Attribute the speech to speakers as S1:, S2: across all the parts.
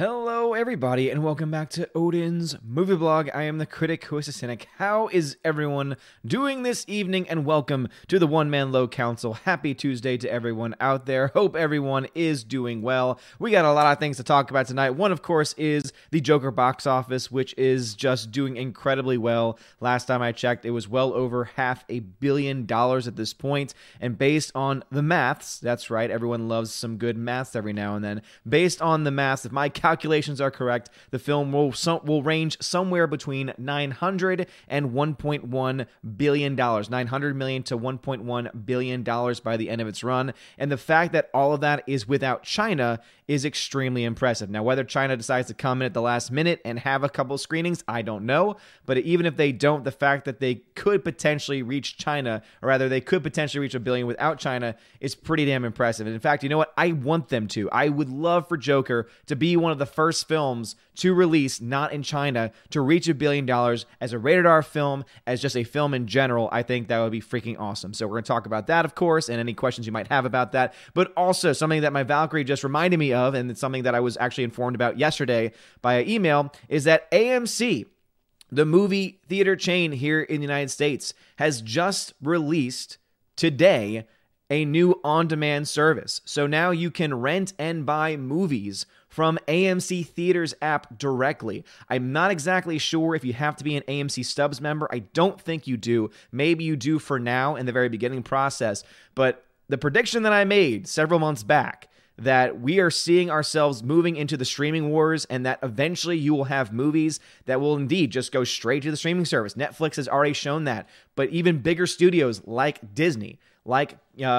S1: Hello, everybody, and welcome back to Odin's Movie Blog. I am the critic who is a cynic. How is everyone doing this evening? And welcome to the One Man Low Council. Happy Tuesday to everyone out there. Hope everyone is doing well. We got a lot of things to talk about tonight. One, of course, is the Joker box office, which is just doing incredibly well. Last time I checked, it was well over $500 million at this point. And based on the maths, that's right, everyone loves some good maths every now and then. Based on the maths, if my calculations are correct, the film will range somewhere between $900 and $1.1 billion. $900 million to $1.1 billion by the end of its run. And the fact that all of that is without China is extremely impressive. Now, whether China decides to come in at the last minute and have a couple screenings, I don't know. But even if they don't, the fact that they could potentially reach China, or rather they could potentially reach $1 billion without China, is pretty damn impressive. And in fact, you know what? I want them to. I would love for Joker to be one of the first films to release, not in China, to reach $1 billion as a rated R film, as just a film in general. I think that would be freaking awesome. So we're going to talk about that, of course, and any questions you might have about that. But also something that my Valkyrie just reminded me of, and it's something that I was actually informed about yesterday via email, is that AMC, the movie theater chain here in the United States, has just released today a new on-demand service. So now you can rent and buy movies from AMC Theaters app directly. I'm not exactly sure if you have to be an AMC Stubs member. I don't think you do. Maybe you do for now in the very beginning process. But the prediction that I made several months back, that we are seeing ourselves moving into the streaming wars, and that eventually you will have movies that will indeed just go straight to the streaming service. Netflix has already shown that, but even bigger studios like Disney, like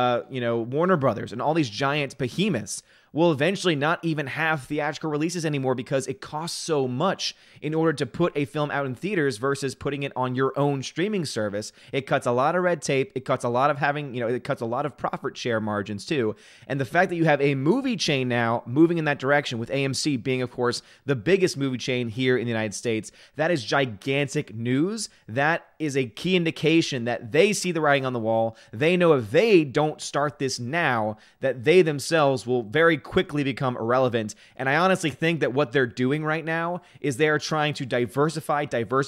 S1: Warner Brothers, and all these giant behemoths will eventually not even have theatrical releases anymore because it costs so much in order to put a film out in theaters versus putting it on your own streaming service. It cuts a lot of red tape. It cuts a lot of it cuts a lot of profit share margins too. And the fact that you have a movie chain now moving in that direction, with AMC being, of course, the biggest movie chain here in the United States, that is gigantic news. That is a key indication that they see the writing on the wall. They know if they don't start this now, that they themselves will very quickly become irrelevant. And I honestly think that what they're doing right now is they are trying to diversify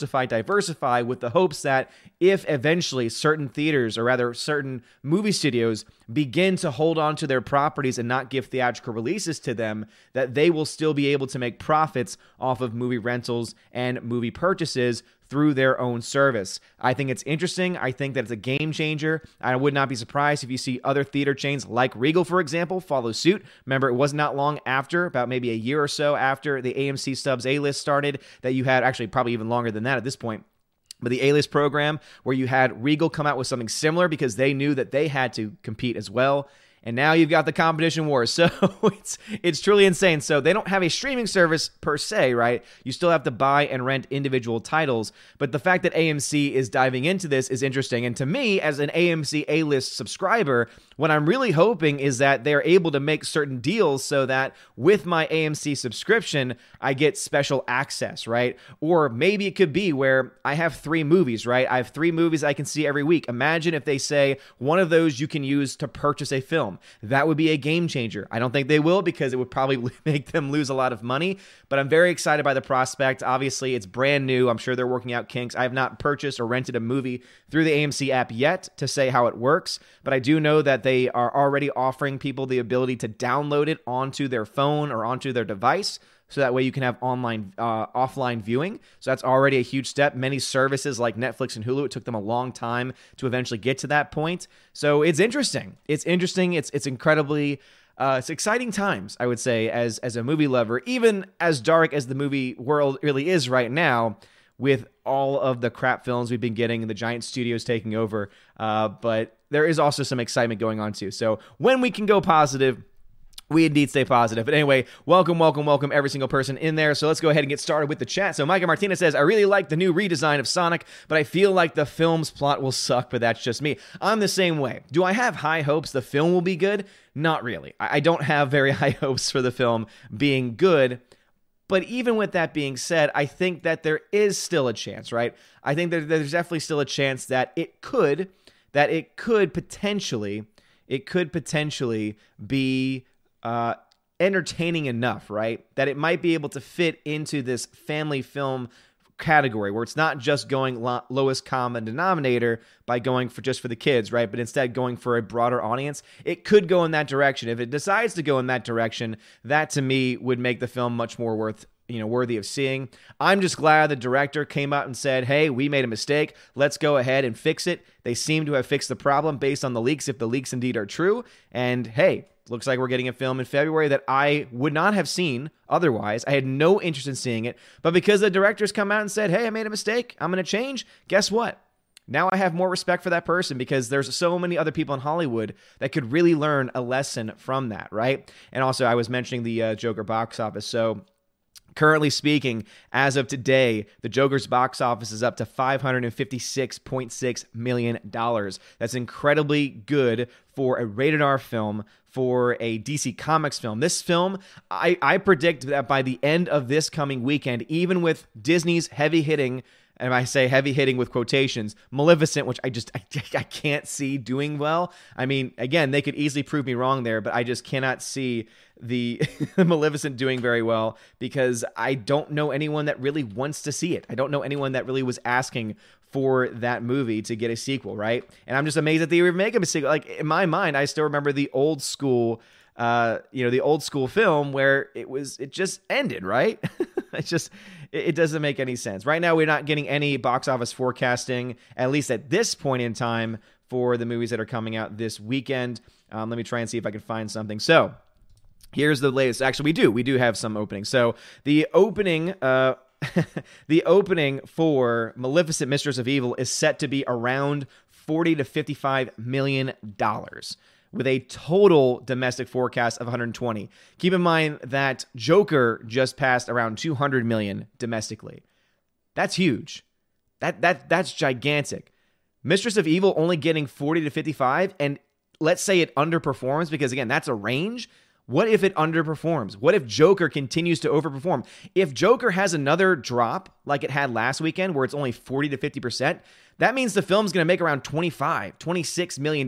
S1: with the hopes that if eventually certain theaters, or rather certain movie studios, begin to hold on to their properties and not give theatrical releases to them, that they will still be able to make profits off of movie rentals and movie purchases through their own service. I think it's interesting. I think that it's a game changer. I would not be surprised if you see other theater chains like Regal, for example, follow suit. Remember, it was not long after, about maybe a year or so after the AMC Stubs A-List started, that you had, actually probably even longer than that at this point, but the A-List program, where you had Regal come out with something similar because they knew that they had to compete as well. And now you've got the competition wars. So it's truly insane. So they don't have a streaming service per se, right? You still have to buy and rent individual titles. But the fact that AMC is diving into this is interesting. And to me, as an AMC A-List subscriber, what I'm really hoping is that they're able to make certain deals so that with my AMC subscription, I get special access, right? Or maybe it could be where I have 3 movies, right? I have 3 movies I can see every week. Imagine if they say one of those you can use to purchase a film. That would be a game changer. I don't think they will, because it would probably make them lose a lot of money, but I'm very excited by the prospect. Obviously, it's brand new. I'm sure they're working out kinks. I have not purchased or rented a movie through the AMC app yet to say how it works, but I do know that they are already offering people the ability to download it onto their phone or onto their device, so that way you can have offline viewing. So that's already a huge step. Many services like Netflix and Hulu, it took them a long time to eventually get to that point. So it's interesting. It's incredibly, it's exciting times, I would say, as a movie lover, even as dark as the movie world really is right now, with all of the crap films we've been getting and the giant studios taking over. But there is also some excitement going on too. So when we can go positive, we indeed stay positive. But anyway, welcome every single person in there. So let's go ahead and get started with the chat. So Micah Martinez says, I really like the new redesign of Sonic, but I feel like the film's plot will suck, but that's just me. I'm the same way. Do I have high hopes the film will be good? Not really. I don't have very high hopes for the film being good. But even with that being said, I think that there is still a chance, right? I think that there's definitely still a chance that it could potentially be entertaining enough, right? That it might be able to fit into this family film category where it's not just going lowest common denominator by going for just for the kids, right? But instead going for a broader audience. It could go in that direction. If it decides to go in that direction, that to me would make the film much more worthy of seeing. I'm just glad the director came out and said, hey, we made a mistake. Let's go ahead and fix it. They seem to have fixed the problem based on the leaks, if the leaks indeed are true. And hey, looks like we're getting a film in February that I would not have seen otherwise. I had no interest in seeing it. But because the director's come out and said, hey, I made a mistake, I'm going to change, guess what? Now I have more respect for that person because there's so many other people in Hollywood that could really learn a lesson from that, right? And also, I was mentioning the Joker box office. So currently speaking, as of today, the Joker's box office is up to $556.6 million. That's incredibly good for a rated R film, for a DC Comics film. This film, I predict that by the end of this coming weekend, even with Disney's heavy hitting, and I say heavy hitting with quotations, Maleficent, which I can't see doing well. I mean, again, they could easily prove me wrong there, but I just cannot see the Maleficent doing very well because I don't know anyone that really wants to see it. I don't know anyone that really was asking for that movie to get a sequel, right? And I'm just amazed that they even make a sequel. Like, in my mind, I still remember the old school film where it just ended, right? It doesn't make any sense. Right now, we're not getting any box office forecasting, at least at this point in time, for the movies that are coming out this weekend. Let me try and see if I can find something. So here's the latest. Actually, we do have some openings. So the opening for Maleficent, Mistress of Evil is set to be around $40 to $55 million, with a total domestic forecast of 120. Keep in mind that Joker just passed around 200 million domestically. That's huge. That's gigantic. Mistress of Evil only getting 40 to 55, and let's say it underperforms, because again, that's a range. What if it underperforms? What if Joker continues to overperform? If Joker has another drop like it had last weekend where it's only 40 to 50%, that means the film's going to make around $26 million.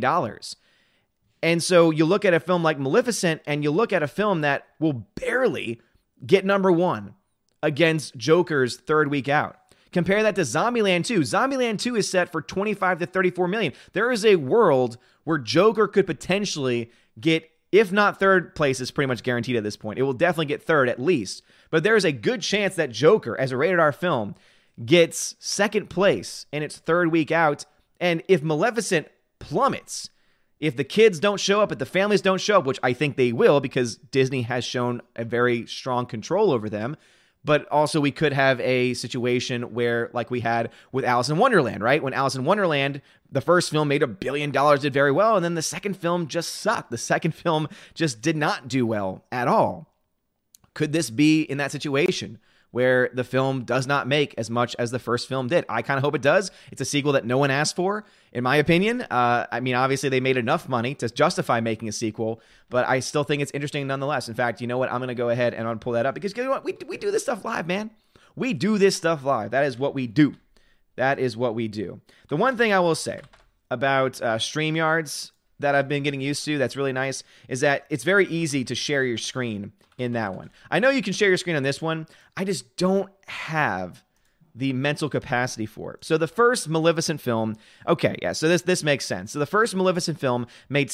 S1: And so you look at a film like Maleficent and you look at a film that will barely get number one against Joker's third week out. Compare that to Zombieland 2. Zombieland 2 is set for 25 to 34 million. There is a world where Joker could potentially get, if not third place, is pretty much guaranteed at this point. It will definitely get third at least. But there is a good chance that Joker, as a rated R film, gets second place in its third week out. And if Maleficent plummets, if the kids don't show up, if the families don't show up, which I think they will because Disney has shown a very strong control over them, but also we could have a situation where, like we had with Alice in Wonderland, right? When Alice in Wonderland, the first film made $1 billion, did very well, and then the second film just sucked. The second film just did not do well at all. Could this be in that situation where the film does not make as much as the first film did? I kind of hope it does. It's a sequel that no one asked for, in my opinion. I mean, obviously they made enough money to justify making a sequel, but I still think it's interesting nonetheless. In fact, you know what? I'm going to go ahead and pull that up because you know what? We do this stuff live, man. We do this stuff live. That is what we do. That is what we do. The one thing I will say about StreamYards that I've been getting used to that's really nice is that it's very easy to share your screen in that one. I know you can share your screen on this one. I just don't have the mental capacity for it. So the first Maleficent film, okay, yeah, so this makes sense. So the first Maleficent film made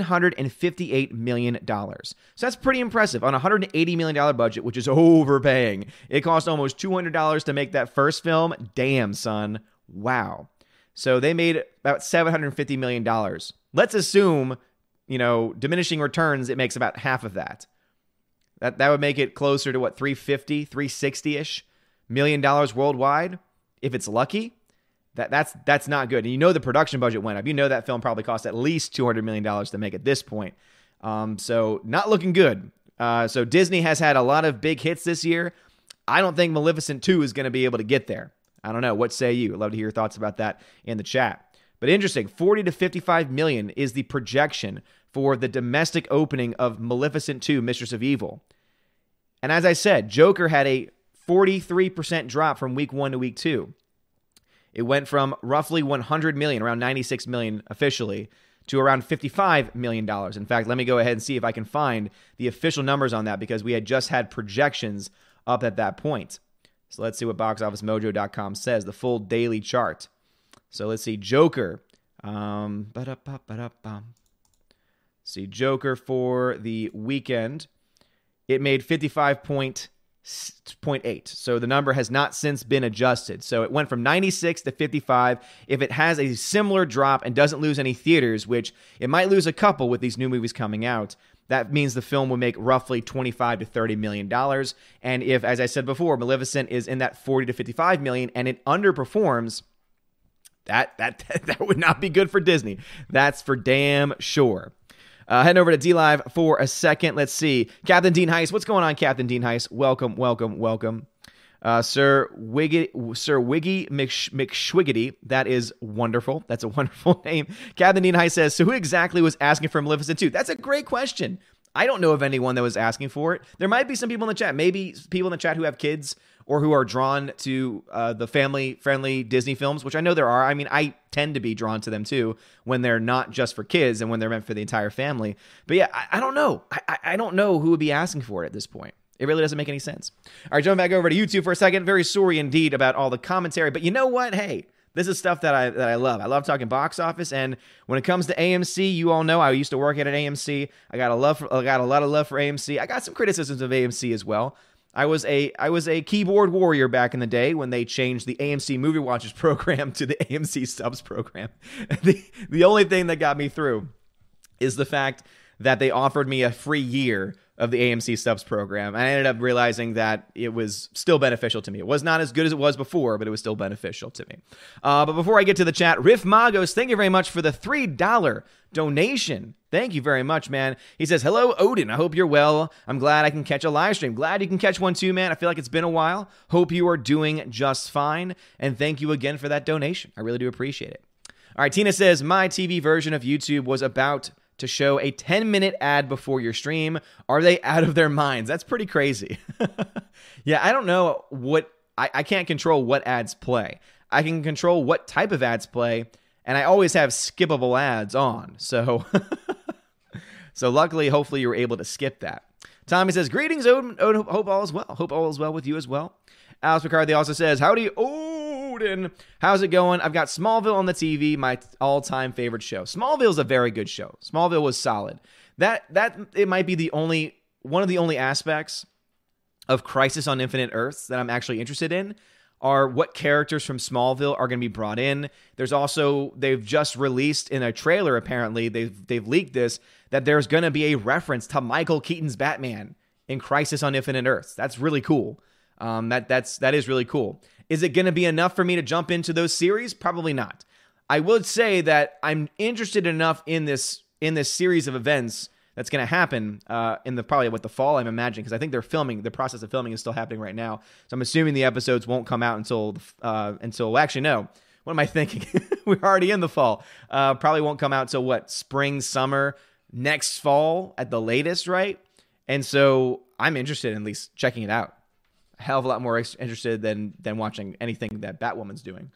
S1: $758 million. So that's pretty impressive on a $180 million budget, which is overpaying. It cost almost $200 to make that first film. Damn, son. Wow. So they made about $750 million. Let's assume, diminishing returns, it makes about half of that. That would make it closer to what, 360-ish million dollars worldwide, if it's lucky. That's not good. And the production budget went up. That film probably cost at least $200 million to make at this point. So not looking good. So Disney has had a lot of big hits this year. I don't think Maleficent 2 is going to be able to get there. I don't know. What say you? I'd love to hear your thoughts about that in the chat. But interesting, 40 to 55 million is the projection for the domestic opening of Maleficent 2, Mistress of Evil. And as I said, Joker had a 43% drop from week 1 to week 2. It went from roughly 100 million, around 96 million officially, to around $55 million. In fact, let me go ahead and see if I can find the official numbers on that, because we had just had projections up at that point. So let's see what boxofficemojo.com says, the full daily chart. So let's see, Joker. See, Joker for the weekend, it made 55.8. So the number has not since been adjusted. So it went from 96 to 55. If it has a similar drop and doesn't lose any theaters, which it might lose a couple with these new movies coming out, that means the film will make roughly $25 to $30 million. And if, as I said before, Maleficent is in that 40 to 55 million and it underperforms, that would not be good for Disney. That's for damn sure. Heading over to D-Live for a second. Let's see. Captain Dean Heiss. What's going on, Captain Dean Heiss? Welcome. Sir Wiggy McSwiggity. That is wonderful. That's a wonderful name. Captain Dean Heiss says, so who exactly was asking for Maleficent 2? That's a great question. I don't know of anyone that was asking for it. There might be some people in the chat. Maybe people in the chat who have kids or who are drawn to the family-friendly Disney films, which I know there are. I mean, I tend to be drawn to them too when they're not just for kids and when they're meant for the entire family. But yeah, I don't know. I don't know who would be asking for it at this point. It really doesn't make any sense. All right, jumping back over to YouTube for a second. Very sorry indeed about all the commentary, but you know what? Hey, this is stuff that I love. I love talking box office, and when it comes to AMC, you all know I used to work at an AMC. I got a lot of love for AMC. I got some criticisms of AMC as well. I was a keyboard warrior back in the day when they changed the AMC Movie Watchers program to the AMC Subs program. The only thing that got me through is the fact that they offered me a free year of the AMC Subs program. I ended up realizing that it was still beneficial to me. It was not as good as it was before, but it was still beneficial to me. But before I get to the chat, Riff Magos, thank you very much for the $3 donation. Thank you very much, man. He says, hello, Odin. I hope you're well. I'm glad I can catch a live stream. Glad you can catch one too, man. I feel like it's been a while. Hope you are doing just fine. And thank you again for that donation. I really do appreciate it. All right, Tina says, my TV version of YouTube was about to show a 10-minute ad before your stream. Are they out of their minds? That's pretty crazy. Yeah, I don't know what... I can't control what ads play. I can control what type of ads play, and I always have skippable ads on. So, so luckily, hopefully, you were able to skip that. Tommy says, greetings, Odin. Hope all is well. Hope all is well with you as well. Alex McCarthy also says, howdy, Odin. How's it going? I've got Smallville on the TV, my all-time favorite show. Smallville is a very good show. Smallville was solid. That it might be one of the only aspects of Crisis on Infinite Earths that I'm actually interested in are what characters from Smallville are going to be brought in. There's also, they've just released in a trailer, apparently, they've leaked this, that there's going to be a reference to Michael Keaton's Batman in Crisis on Infinite Earths. That's really cool. That is really cool. Is it going to be enough for me to jump into those series? Probably not. I would say that I'm interested enough in this series of events that's going to happen in the fall, I'm imagining, because I think the process of filming is still happening right now. So I'm assuming the episodes won't come out until actually, no. What am I thinking? We're already in the fall. Probably won't come out until spring, summer, next fall at the latest, right? And so I'm interested in at least checking it out. A hell of a lot more interested than watching anything that Batwoman's doing.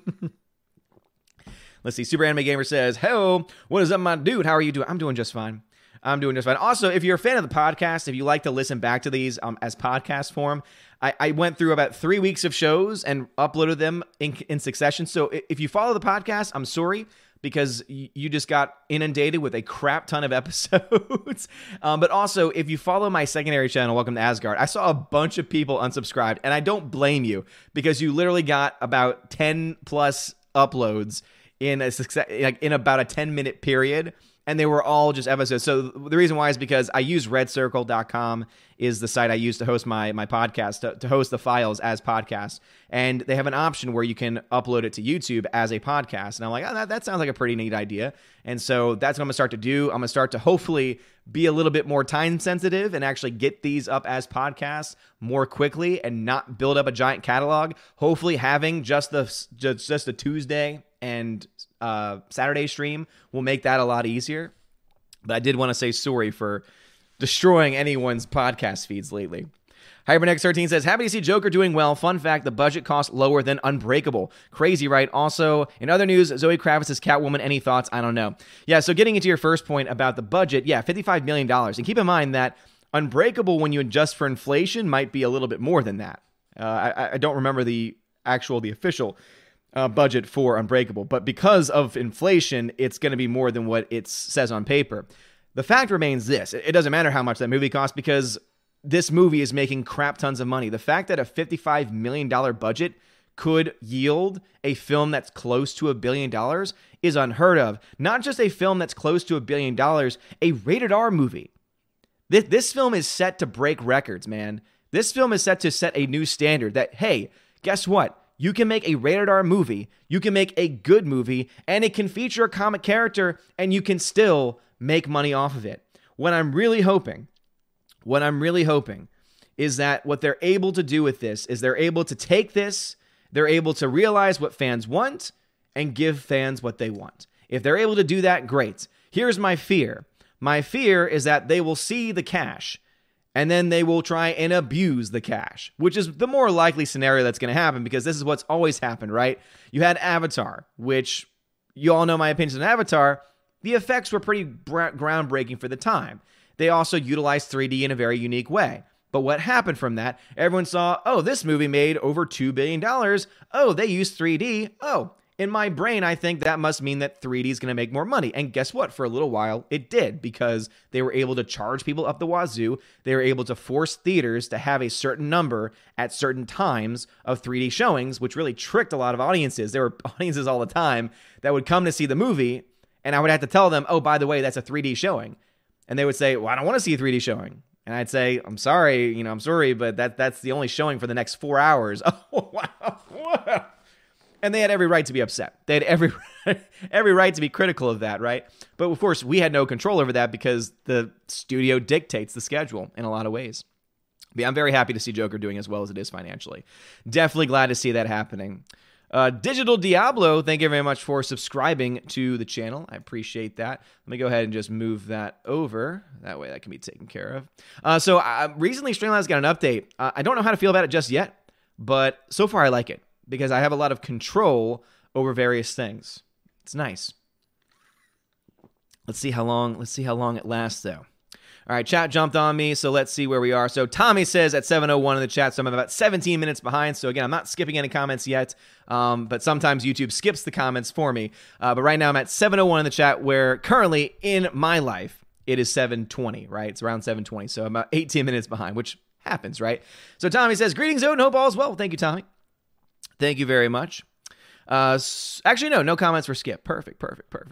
S1: Let's see. Super Anime Gamer says, "Hello, what is up, my dude? How are you doing? I'm doing just fine. Also, if you're a fan of the podcast, if you like to listen back to these as podcast form, I went through about 3 weeks of shows and uploaded them in succession. So if you follow the podcast, I'm sorry, because you just got inundated with a crap ton of episodes. But also, if you follow my secondary channel, Welcome to Asgard, I saw a bunch of people unsubscribed, and I don't blame you, because you literally got about 10 plus uploads in about a 10-minute period. And they were all just episodes. So the reason why is because I use redcircle.com is the site I use to host my podcast, to host the files as podcasts. And they have an option where you can upload it to YouTube as a podcast. And I'm like, oh, that sounds like a pretty neat idea. And so that's what I'm going to start to do. I'm going to start to hopefully be a little bit more time sensitive and actually get these up as podcasts more quickly and not build up a giant catalog. Hopefully having just the Tuesday and Saturday stream will make that a lot easier. But I did want to say sorry for destroying anyone's podcast feeds lately. HyperNex13 says, happy to see Joker doing well. Fun fact, the budget cost lower than Unbreakable. Crazy, right? Also, in other news, Zoe Kravitz is Catwoman. Any thoughts? I don't know. Yeah, so getting into your first point about the budget, yeah, $55 million. And keep in mind that Unbreakable, when you adjust for inflation, might be a little bit more than that. I don't remember the official budget for Unbreakable, but because of inflation, it's going to be more than what it says on paper. The fact remains this. It doesn't matter how much that movie costs because this movie is making crap tons of money. The fact that a $55 million budget could yield a film that's close to $1 billion is unheard of. Not just a film that's close to $1 billion, a rated R movie. This film is set to break records, man. This film is set to set a new standard that, hey, guess what? You can make a rated R movie, you can make a good movie, and it can feature a comic character, and you can still make money off of it. What I'm really hoping is that what they're able to do with this is they're able to take this, they're able to realize what fans want, and give fans what they want. If they're able to do that, great. Here's my fear. My fear is that they will see the cash, and then they will try and abuse the cash, which is the more likely scenario that's going to happen because this is what's always happened, right? You had Avatar, which you all know my opinions on Avatar. The effects were pretty groundbreaking for the time. They also utilized 3D in a very unique way. But what happened from that? Everyone saw, oh, this movie made over $2 billion. Oh, they used 3D. Oh, in my brain, I think that must mean that 3D is going to make more money. And guess what? For a little while, it did because they were able to charge people up the wazoo. They were able to force theaters to have a certain number at certain times of 3D showings, which really tricked a lot of audiences. There were audiences all the time that would come to see the movie, and I would have to tell them, oh, by the way, that's a 3D showing. And they would say, well, I don't want to see a 3D showing. And I'd say, I'm sorry, but that's the only showing for the next 4 hours. Oh, wow. And they had every right to be upset. They had every right to be critical of that, right? But of course, we had no control over that because the studio dictates the schedule in a lot of ways. But yeah, I'm very happy to see Joker doing as well as it is financially. Definitely glad to see that happening. Digital Diablo, thank you very much for subscribing to the channel. I appreciate that. Let me go ahead and just move that over. That way that can be taken care of. So recently, Streamlabs got an update. I don't know how to feel about it just yet, but so far I like it because I have a lot of control over various things. It's nice. Let's see how long it lasts, though. All right, chat jumped on me, so let's see where we are. So Tommy says at 7:01 in the chat, so I'm about 17 minutes behind. So again, I'm not skipping any comments yet, but sometimes YouTube skips the comments for me. But right now I'm at 7:01 in the chat, where currently in my life, it is 7:20, right? It's around 7:20, so I'm about 18 minutes behind, which happens, right? So Tommy says, greetings, Odin, hope all is well. Thank you, Tommy. Thank you very much. Actually, no comments for Skip. Perfect.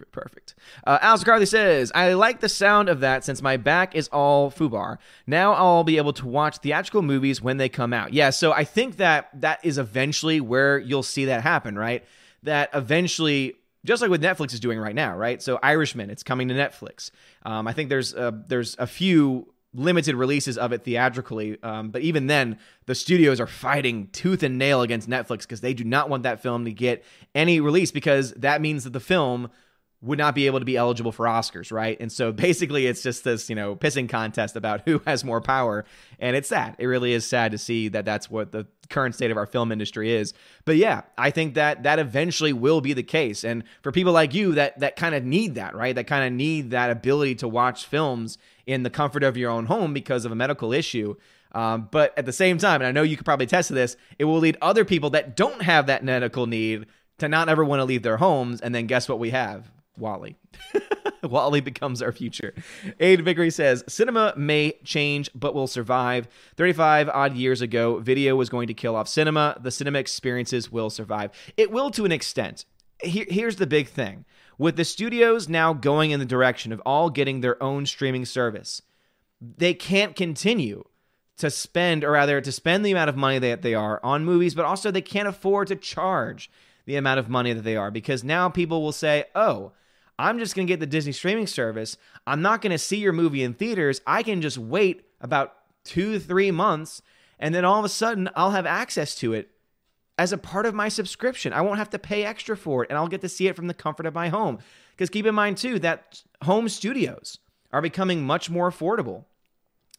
S1: Alice McCarthy says, I like the sound of that since my back is all FUBAR. Now I'll be able to watch theatrical movies when they come out. Yeah, so I think that is eventually where you'll see that happen, right? That eventually, just like what Netflix is doing right now, right? So Irishman, it's coming to Netflix. I think there's a few limited releases of it theatrically, but even then, the studios are fighting tooth and nail against Netflix because they do not want that film to get any release because that means that the film would not be able to be eligible for Oscars, right? And so basically it's just this, pissing contest about who has more power, and it's sad. It really is sad to see that that's what the current state of our film industry is. But yeah, I think that eventually will be the case, and for people like you that kind of need that, right? That kind of need that ability to watch films in the comfort of your own home because of a medical issue. But at the same time, and I know you could probably attest to this, it will lead other people that don't have that medical need to not ever want to leave their homes. And then guess what we have? WALL-E. WALL-E becomes our future. Aid Vickery says, cinema may change, but will survive. 35 odd years ago, video was going to kill off cinema. The cinema experiences will survive. It will to an extent. Here's the big thing. With the studios now going in the direction of all getting their own streaming service, they can't continue to spend the amount of money that they are on movies, but also they can't afford to charge the amount of money that they are, because now people will say, oh, I'm just going to get the Disney streaming service. I'm not going to see your movie in theaters. I can just wait about 2-3 months, and then all of a sudden I'll have access to it as a part of my subscription. I won't have to pay extra for it, and I'll get to see it from the comfort of my home. Because keep in mind, too, that home studios are becoming much more affordable.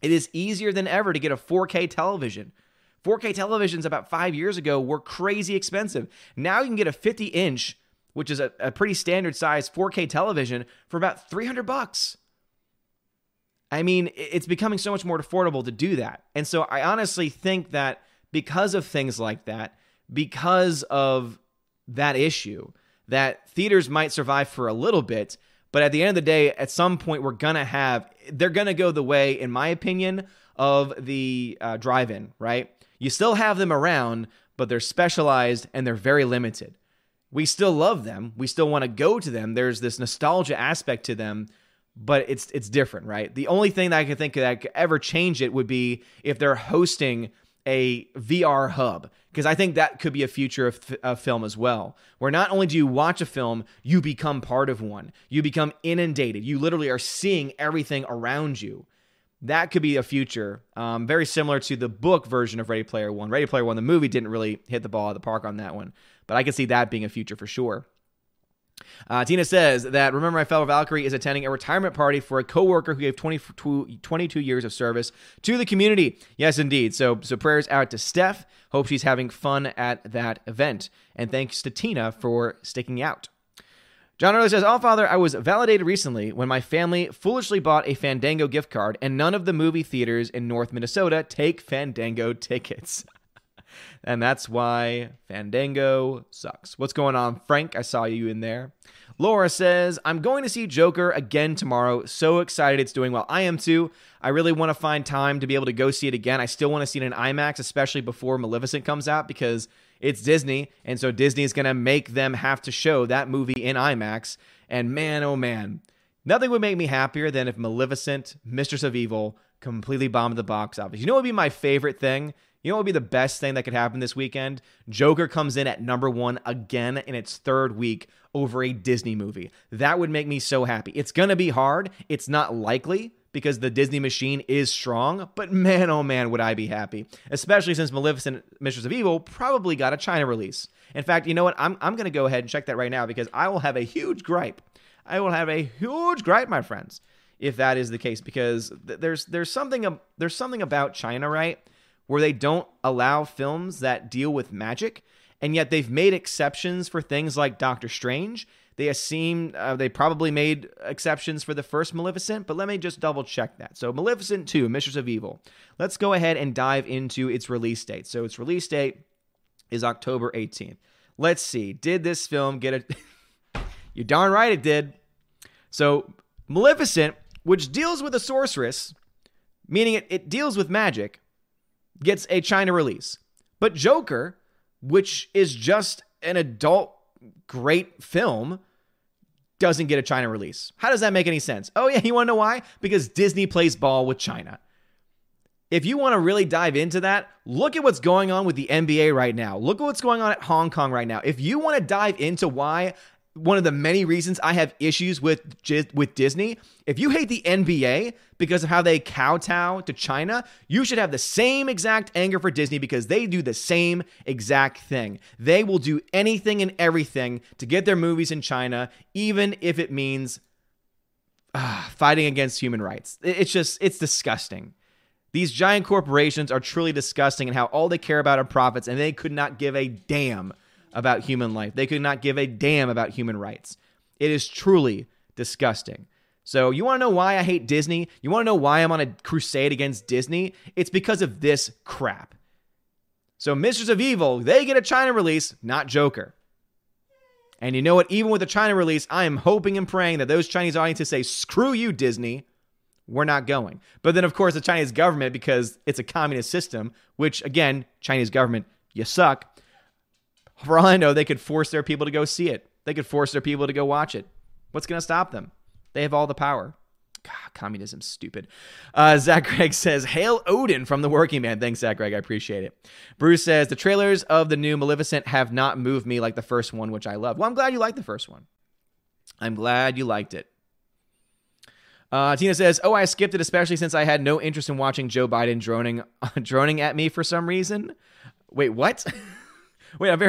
S1: It is easier than ever to get a 4K television. 4K televisions about 5 years ago were crazy expensive. Now you can get a 50-inch, which is a pretty standard size 4K television, for about $300. I mean, it's becoming so much more affordable to do that. And so I honestly think that because of things like that, because of that issue, that theaters might survive for a little bit, but at the end of the day, at some point, they're going to go the way, in my opinion, of the drive-in, right? You still have them around, but they're specialized and they're very limited. We still love them. We still want to go to them. There's this nostalgia aspect to them, but it's different, right? The only thing that I can think that could ever change it would be if they're hosting a VR hub, because I think that could be a future of film as well, where not only do you watch a film, you become part of one. You become inundated. You literally are seeing everything around you. That could be a future, very similar to the book version of Ready Player One. Ready Player One, the movie, didn't really hit the ball at the park on that one, but I could see that being a future for sure. Tina says that Remember My Fellow Valkyrie is attending a retirement party for a coworker who gave 22 years of service to the community. Yes, indeed. So prayers out to Steph. Hope she's having fun at that event. And thanks to Tina for sticking out. John Early says, Father, I was validated recently when my family foolishly bought a Fandango gift card and none of the movie theaters in North Minnesota take Fandango tickets. And that's why Fandango sucks. What's going on, Frank? I saw you in there. Laura says, I'm going to see Joker again tomorrow. So excited it's doing well. I am too. I really want to find time to be able to go see it again. I still want to see it in IMAX, especially before Maleficent comes out, because it's Disney. And so Disney is going to make them have to show that movie in IMAX. And man, oh man, nothing would make me happier than if Maleficent, Mistress of Evil, completely bombed the box office. You know what would be my favorite thing? You know what would be the best thing that could happen this weekend? Joker comes in at number 1 again in its 3rd week over a Disney movie. That would make me so happy. It's going to be hard. It's not likely because the Disney machine is strong, but man, oh man, would I be happy. Especially since Maleficent, Mistress of Evil probably got a China release. In fact, you know what? I'm going to go ahead and check that right now because I will have a huge gripe. I will have a huge gripe, my friends, if that is the case, because there's something about China, right? Where they don't allow films that deal with magic, and yet they've made exceptions for things like Doctor Strange. They probably made exceptions for the first Maleficent, but let me just double check that. So Maleficent 2, Mistress of Evil. Let's go ahead and dive into its release date. So its release date is October 18th. Let's see. Did this film get a... You're darn right it did. So Maleficent, which deals with a sorceress, meaning it deals with magic, gets a China release. But Joker, which is just an adult great film, doesn't get a China release. How does that make any sense? Oh yeah, you want to know why? Because Disney plays ball with China. If you want to really dive into that, look at what's going on with the NBA right now. Look at what's going on at Hong Kong right now. If you want to dive into why one of the many reasons I have issues with Disney, if you hate the NBA because of how they kowtow to China, you should have the same exact anger for Disney because they do the same exact thing. They will do anything and everything to get their movies in China, even if it means fighting against human rights. It's disgusting. These giant corporations are truly disgusting in how all they care about are profits, and they could not give a damn about human life. They could not give a damn about human rights. It is truly disgusting. So you want to know why I hate Disney? You want to know why I'm on a crusade against Disney? It's because of this crap. So Mistress of Evil, they get a China release, not Joker. And you know what? Even with a China release, I am hoping and praying that those Chinese audiences say, screw you, Disney. We're not going. But then, of course, the Chinese government, because it's a communist system, which, again, Chinese government, you suck. For all I know, they could force their people to go see it. They could force their people to go watch it. What's going to stop them? They have all the power. God, communism's stupid. Zach Gregg says, Hail Odin from the Working Man. Thanks, Zach Gregg. I appreciate it. Bruce says, the trailers of the new Maleficent have not moved me like the first one, which I love. Well, I'm glad you liked the first one. I'm glad you liked it. Tina says, I skipped it, especially since I had no interest in watching Joe Biden droning at me for some reason. Wait, what? Wait, I'm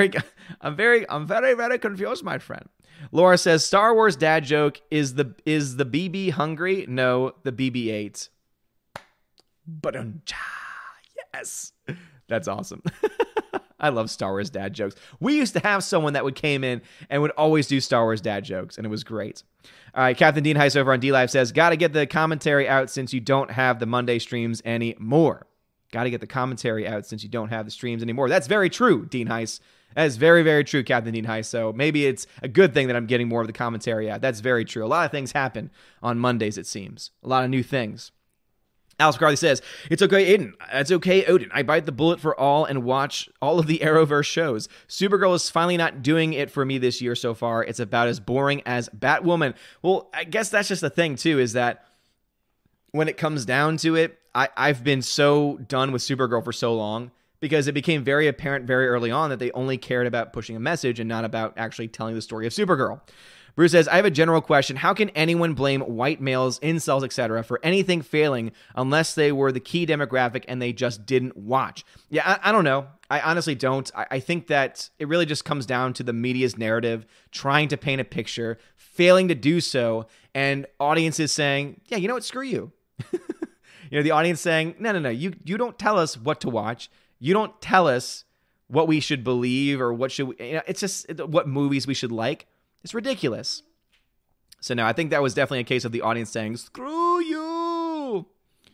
S1: very confused, my friend. Laura says, Star Wars dad joke, is the BB hungry? No, the BB-8. But yes, that's awesome. I love Star Wars dad jokes. We used to have someone that would came in and would always do Star Wars dad jokes, and it was great. All right, Captain Dean Heiss over on DLive says, got to get the commentary out since you don't have the Monday streams anymore. Got to get the commentary out since you don't have the streams anymore. That's very true, Dean Heiss. That is very, very true, Captain Dean Heiss. So maybe it's a good thing that I'm getting more of the commentary out. That's very true. A lot of things happen on Mondays, it seems. A lot of new things. Alice McCarthy says, it's okay, Aiden. It's okay, Odin. I bite the bullet for all and watch all of the Arrowverse shows. Supergirl is finally not doing it for me this year so far. It's about as boring as Batwoman. Well, I guess that's just the thing, too, is that when it comes down to it, I've been so done with Supergirl for so long because it became very apparent very early on that they only cared about pushing a message and not about actually telling the story of Supergirl. Bruce says, I have a general question. How can anyone blame white males, incels, etc. for anything failing unless they were the key demographic and they just didn't watch? Yeah, I don't know. I honestly don't. I think that it really just comes down to the media's narrative, trying to paint a picture, failing to do so, and audiences saying, yeah, you know what, screw you. The audience saying, no, you don't tell us what to watch. You don't tell us what we should believe or what should we, it's just what movies we should like. It's ridiculous. So no, I think that was definitely a case of the audience saying, screw you.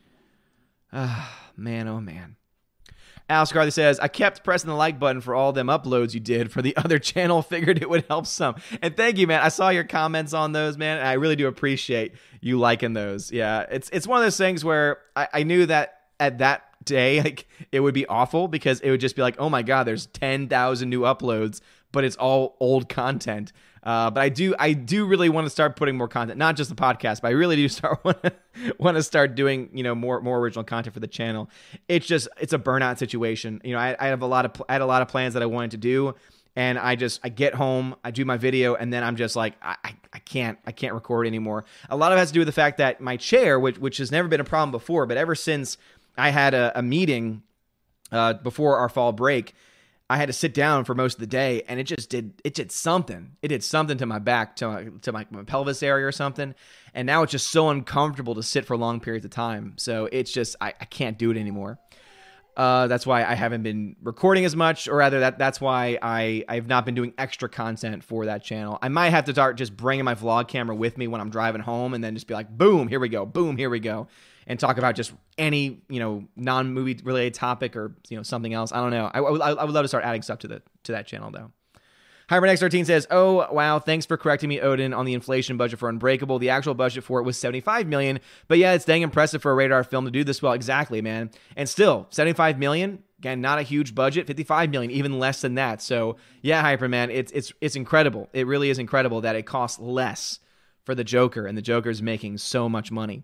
S1: Man, oh man. Alice Carthy says, I kept pressing the like button for all them uploads you did for the other channel. Figured it would help some. And thank you, man. I saw your comments on those, man. And I really do appreciate you liking those. Yeah, it's one of those things where I knew that at that day, like, it would be awful because it would just be like, oh my God, there's 10,000 new uploads, but it's all old content. But I do really want to start putting more content, not just the podcast, but I really do want to start doing, more original content for the channel. It's a burnout situation. I had a lot of plans that I wanted to do, and I get home, I do my video, and then I'm just like, I can't record anymore. A lot of it has to do with the fact that my chair, which has never been a problem before, but ever since I had a meeting before our fall break, I had to sit down for most of the day, and it did something. It did something to my back, to my pelvis area or something. And now it's just so uncomfortable to sit for long periods of time. So it's just, I can't do it anymore. That's why I haven't been recording as much, or rather that's why I've not been doing extra content for that channel. I might have to start just bringing my vlog camera with me when I'm driving home, and then just be like, boom, here we go. Boom, here we go. And talk about just any, non-movie related topic or, something else. I don't know. I would love to start adding stuff to that channel, though. HyperNext13 says, oh, wow, thanks for correcting me, Odin, on the inflation budget for Unbreakable. The actual budget for it was $75 million. But yeah, it's dang impressive for a radar film to do this well. Exactly, man. And still, $75 million, again, not a huge budget. $55 million, even less than that. So yeah, Hyperman, it's incredible. It really is incredible that it costs less for the Joker, and the Joker's making so much money.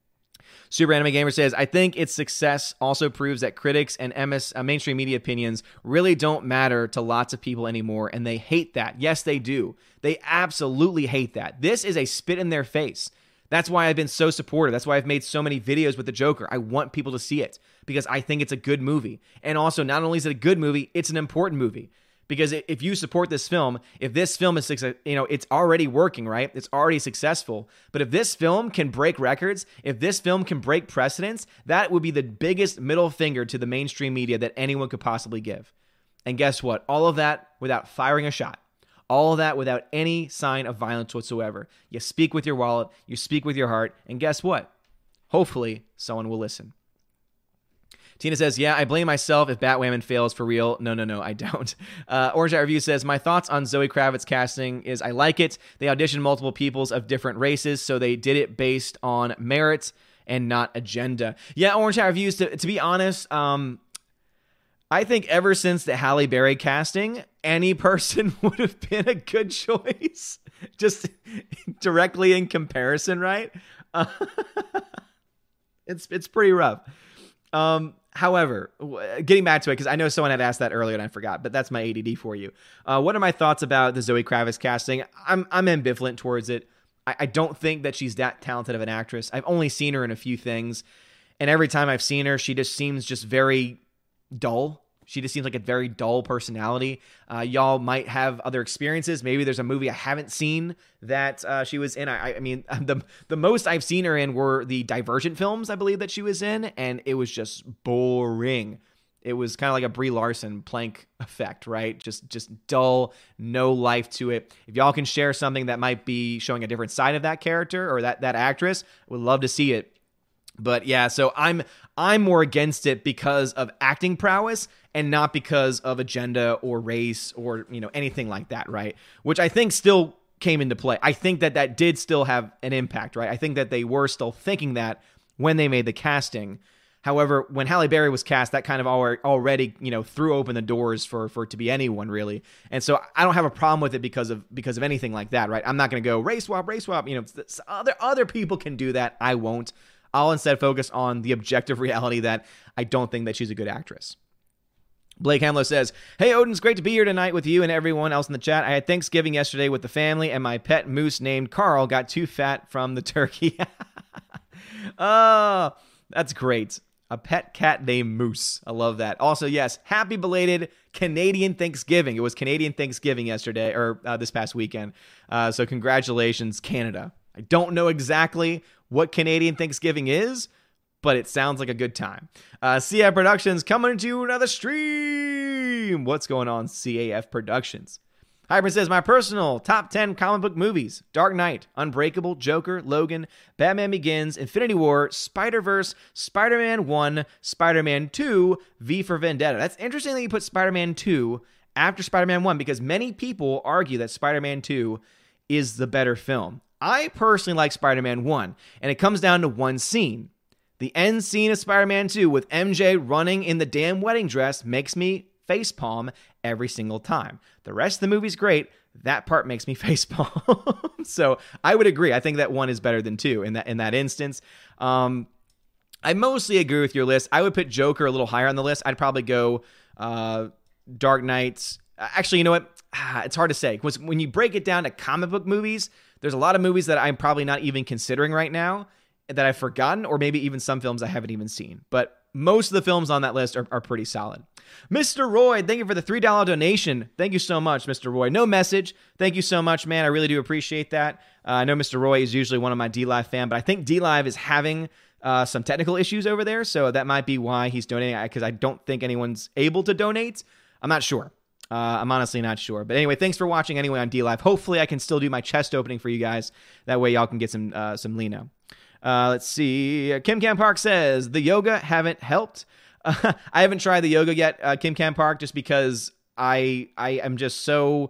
S1: Super Anime Gamer says, I think its success also proves that critics and mainstream media opinions really don't matter to lots of people anymore, and they hate that. Yes, they do. They absolutely hate that. This is a spit in their face. That's why I've been so supportive. That's why I've made so many videos with the Joker. I want people to see it because I think it's a good movie. And also, not only is it a good movie, it's an important movie. Because if you support this film, if this film is, it's already working, right? It's already successful. But if this film can break records, if this film can break precedents, that would be the biggest middle finger to the mainstream media that anyone could possibly give. And guess what? All of that without firing a shot. All of that without any sign of violence whatsoever. You speak with your wallet, you speak with your heart, and guess what? Hopefully, someone will listen. Tina says, yeah, I blame myself if Batwoman fails for real. No, I don't. Orange Eye Review says, my thoughts on Zoe Kravitz casting is I like it. They auditioned multiple peoples of different races, so they did it based on merit and not agenda. Yeah, Orange Eye Reviews, to be honest, I think ever since the Halle Berry casting, any person would have been a good choice. Just directly in comparison, right? It's pretty rough. However, getting back to it, because I know someone had asked that earlier and I forgot, but that's my ADD for you. What are my thoughts about the Zoe Kravitz casting? I'm ambivalent towards it. I don't think that she's that talented of an actress. I've only seen her in a few things, and every time I've seen her, she just seems just very dull She just seems like a very dull personality. Y'all might have other experiences. Maybe there's a movie I haven't seen that she was in. I mean, the most I've seen her in were the Divergent films, I believe, that she was in, and it was just boring. It was kind of like a Brie Larson Plank effect, right? Just dull, no life to it. If y'all can share something that might be showing a different side of that character or that actress, I would love to see it. But yeah, so I'm more against it because of acting prowess and not because of agenda or race or, anything like that, right? Which I think still came into play. I think that did still have an impact, right? I think that they were still thinking that when they made the casting. However, when Halle Berry was cast, that kind of already, threw open the doors for it to be anyone, really. And so I don't have a problem with it because of anything like that, right? I'm not going to go race swap. Other people can do that. I won't. I'll instead focus on the objective reality that I don't think that she's a good actress. Blake Hamlow says, "Hey, Odin, it's great to be here tonight with you and everyone else in the chat. I had Thanksgiving yesterday with the family, and my pet moose named Carl got too fat from the turkey." Oh, that's great. A pet cat named Moose. I love that. Also, yes, happy belated Canadian Thanksgiving. It was Canadian Thanksgiving yesterday, or this past weekend. So congratulations, Canada. I don't know exactly what Canadian Thanksgiving is, but it sounds like a good time. CAF Productions coming to another stream. What's going on, CAF Productions? Hybrid says, my personal top 10 comic book movies: Dark Knight, Unbreakable, Joker, Logan, Batman Begins, Infinity War, Spider-Verse, Spider-Man 1, Spider-Man 2, V for Vendetta. That's interesting that you put Spider-Man 2 after Spider-Man 1 because many people argue that Spider-Man 2 is the better film. I personally like Spider-Man 1, and it comes down to one scene. The end scene of Spider-Man 2 with MJ running in the damn wedding dress makes me facepalm every single time. The rest of the movie's great. That part makes me facepalm. So I would agree. I think that 1 is better than 2 in that instance. I mostly agree with your list. I would put Joker a little higher on the list. I'd probably go Dark Knight. Actually, you know what? It's hard to say. Because when you break it down to comic book movies, there's a lot of movies that I'm probably not even considering right now that I've forgotten, or maybe even some films I haven't even seen. But most of the films on that list are pretty solid. Mr. Roy, thank you for the $3 donation. Thank you so much, Mr. Roy. No message. Thank you so much, man. I really do appreciate that. I know Mr. Roy is usually one of my DLive fan, but I think DLive is having some technical issues over there, so that might be why he's donating, because I don't think anyone's able to donate. I'm not sure. I'm honestly not sure. But anyway, thanks for watching anyway on DLive. Hopefully I can still do my chest opening for you guys. That way y'all can get some Lino. Let's see. Kim Cam Park says, the yoga haven't helped. I haven't tried the yoga yet, Kim Cam Park, just because I am just so...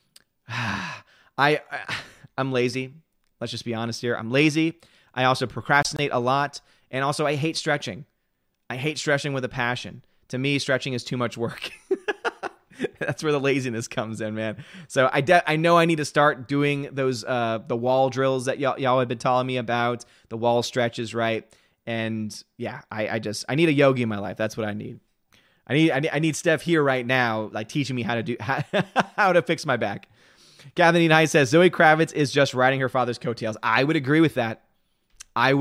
S1: I'm lazy. Let's just be honest here. I'm lazy. I also procrastinate a lot. And also, I hate stretching. I hate stretching with a passion. To me, stretching is too much work. That's where the laziness comes in, man. So I know I need to start doing those the wall drills that y'all have been telling me about, the wall stretches, right? And yeah, I need a yogi in my life. That's what I need. I need Steph here right now, like teaching me how to fix my back. Gavin Knight says Zoe Kravitz is just riding her father's coattails. I would agree with that. I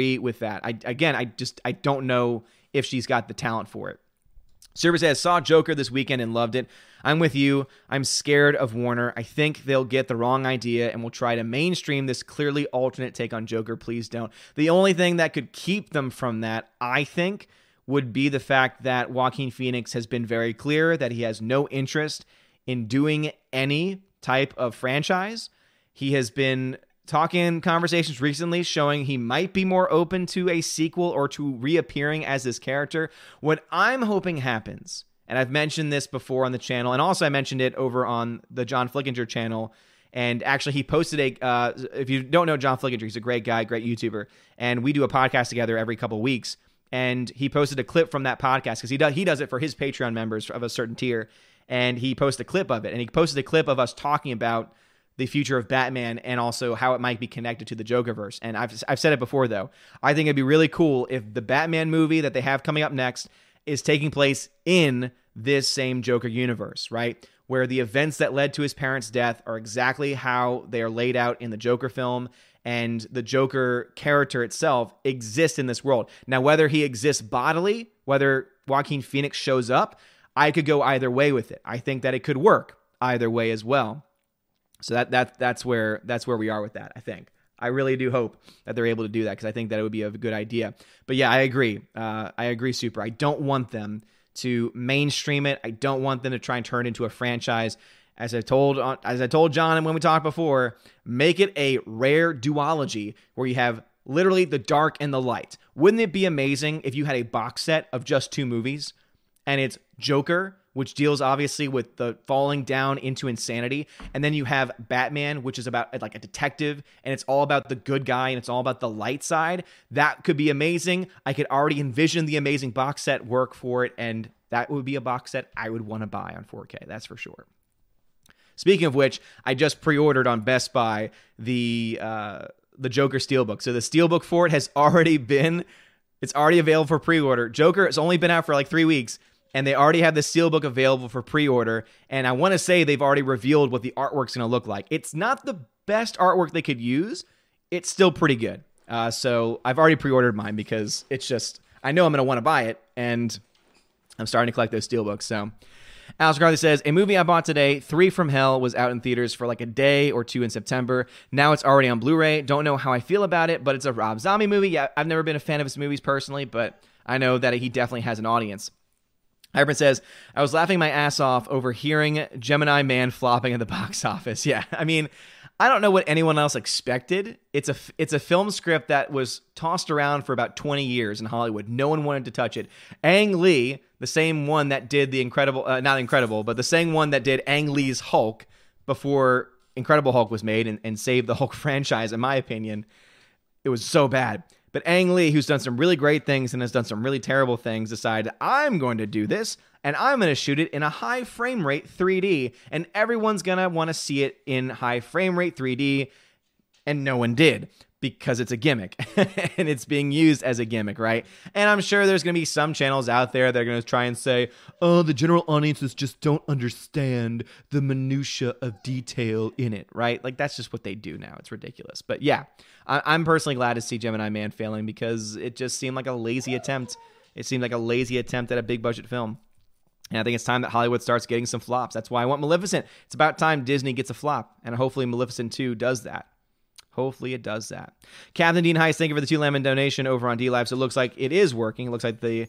S1: don't know if she's got the talent for it. Server says, saw Joker this weekend and loved it. I'm with you. I'm scared of Warner. I think they'll get the wrong idea and will try to mainstream this clearly alternate take on Joker. Please don't. The only thing that could keep them from that, I think, would be the fact that Joaquin Phoenix has been very clear that he has no interest in doing any type of franchise. He has been talking in conversations recently showing he might be more open to a sequel or to reappearing as this character. What I'm hoping happens, and I've mentioned this before on the channel, and also I mentioned it over on the John Flickinger channel, and actually he posted if you don't know John Flickinger, he's a great guy, great YouTuber, and we do a podcast together every couple of weeks, and he posted a clip from that podcast, because he does it for his Patreon members of a certain tier, and he posted a clip of it, and he posted a clip of us talking about the future of Batman and also how it might be connected to the Jokerverse. And I've said it before, though. I think it'd be really cool if the Batman movie that they have coming up next is taking place in this same Joker universe, right? Where the events that led to his parents' death are exactly how they are laid out in the Joker film, and the Joker character itself exists in this world. Now, whether he exists bodily, whether Joaquin Phoenix shows up, I could go either way with it. I think that it could work either way as well. So that's where we are with that, I think. I really do hope that they're able to do that because I think that it would be a good idea. But yeah, I agree. I agree, Super. I don't want them to mainstream it. I don't want them to try and turn it into a franchise. As I told John and when we talked before, make it a rare duology where you have literally the dark and the light. Wouldn't it be amazing if you had a box set of just 2 movies and it's Joker, which deals obviously with the falling down into insanity. And then you have Batman, which is about like a detective, and it's all about the good guy and it's all about the light side. That could be amazing. I could already envision the amazing box set work for it, and that would be a box set I would want to buy on 4K. That's for sure. Speaking of which, I just pre-ordered on Best Buy the Joker Steelbook. So the Steelbook for it has already been, it's already available for pre-order. Joker has only been out for like 3 weeks. And they already have the Steelbook available for pre-order. And I want to say they've already revealed what the artwork's going to look like. It's not the best artwork they could use. It's still pretty good. So I've already pre-ordered mine because it's just, I know I'm going to want to buy it. And I'm starting to collect those Steelbooks. So Alex McCarthy says, a movie I bought today, 3 from Hell, was out in theaters for like a day or 2 in September. Now it's already on Blu-ray. Don't know how I feel about it, but it's a Rob Zombie movie. Yeah, I've never been a fan of his movies personally, but I know that he definitely has an audience. Hyperman says, I was laughing my ass off over hearing Gemini Man flopping at the box office. Yeah, I mean, I don't know what anyone else expected. It's a film script that was tossed around for about 20 years in Hollywood. No one wanted to touch it. Ang Lee, the same one that did the the same one that did Ang Lee's Hulk before Incredible Hulk was made and saved the Hulk franchise, in my opinion. It was so bad. But Ang Lee, who's done some really great things and has done some really terrible things, decided, I'm going to do this, and I'm going to shoot it in a high frame rate 3D, and everyone's going to want to see it in high frame rate 3D, and no one did, because it's a gimmick, and it's being used as a gimmick, right? And I'm sure there's going to be some channels out there that are going to try and say, oh, the general audiences just don't understand the minutia of detail in it, right? Like, that's just what they do now. It's ridiculous. But yeah, I'm personally glad to see Gemini Man failing because it just seemed like a lazy attempt. It seemed like a lazy attempt at a big budget film. And I think it's time that Hollywood starts getting some flops. That's why I want Maleficent. It's about time Disney gets a flop, and hopefully Maleficent 2 does that. Hopefully it does that. Captain Dean Heist, thank you for the $2 donation over on DLive. So it looks like it is working. It looks like the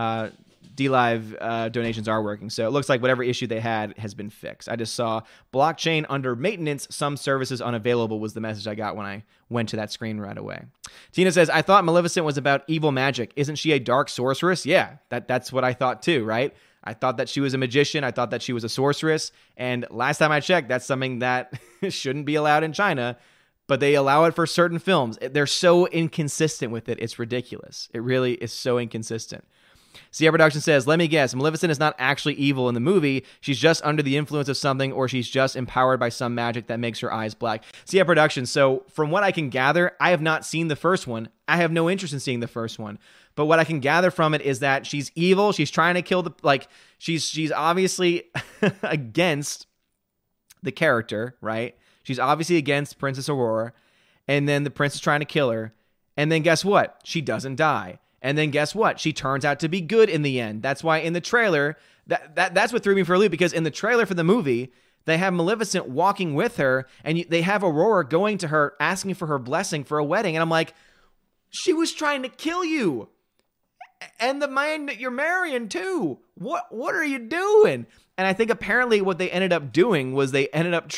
S1: DLive donations are working. So it looks like whatever issue they had has been fixed. I just saw blockchain under maintenance, some services unavailable was the message I got when I went to that screen right away. Tina says, I thought Maleficent was about evil magic. Isn't she a dark sorceress? Yeah, that's what I thought too, right? I thought that she was a magician. I thought that she was a sorceress. And last time I checked, that's something that shouldn't be allowed in China. But they allow it for certain films. They're so inconsistent with it. It's ridiculous. It really is so inconsistent. Sierra Production says, let me guess, Maleficent is not actually evil in the movie. She's just under the influence of something, or she's just empowered by some magic that makes her eyes black. Sierra Production, so from what I can gather, I have not seen the first one. I have no interest in seeing the first one. But what I can gather from it is that she's evil. She's trying to kill she's obviously against the character, right? She's obviously against Princess Aurora, and then the prince is trying to kill her, and then guess what? She doesn't die. And then guess what? She turns out to be good in the end. That's why in the trailer, that's what threw me for a loop, because in the trailer for the movie, they have Maleficent walking with her, and they have Aurora going to her, asking for her blessing for a wedding, and I'm like, she was trying to kill you. And the man that you're marrying too. What are you doing? And I think apparently what they ended up doing was they ended up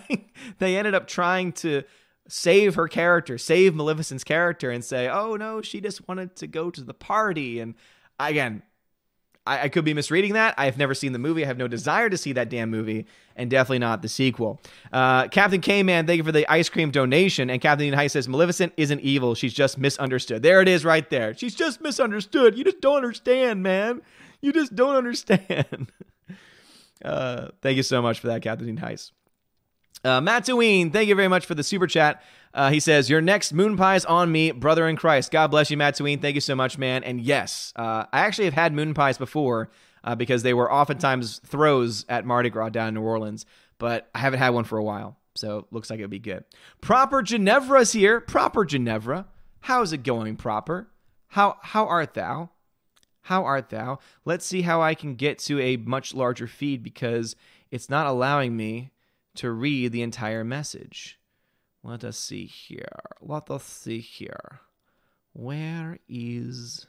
S1: trying to save her character, save Maleficent's character, and say, oh no, she just wanted to go to the party. And again, I could be misreading that. I have never seen the movie. I have no desire to see that damn movie, and definitely not the sequel. Captain K-Man, thank you for the ice cream donation. And Captain Heist says, Maleficent isn't evil. She's just misunderstood. There it is right there. She's just misunderstood. You just don't understand, man. You just don't understand. Thank you so much for that, Captain Heist. Matt Teween, thank you very much for the super chat. He says, your next moon pie's on me, brother in Christ. God bless you, Matt Teween. Thank you so much, man. And yes, I actually have had moon pies before because they were oftentimes throws at Mardi Gras down in New Orleans, but I haven't had one for a while, so looks like it'll be good. Proper Ginevra's here. Proper Ginevra. How's it going, Proper? How art thou? How art thou? Let's see how I can get to a much larger feed because it's not allowing me to read the entire message. Let us see here. Where is...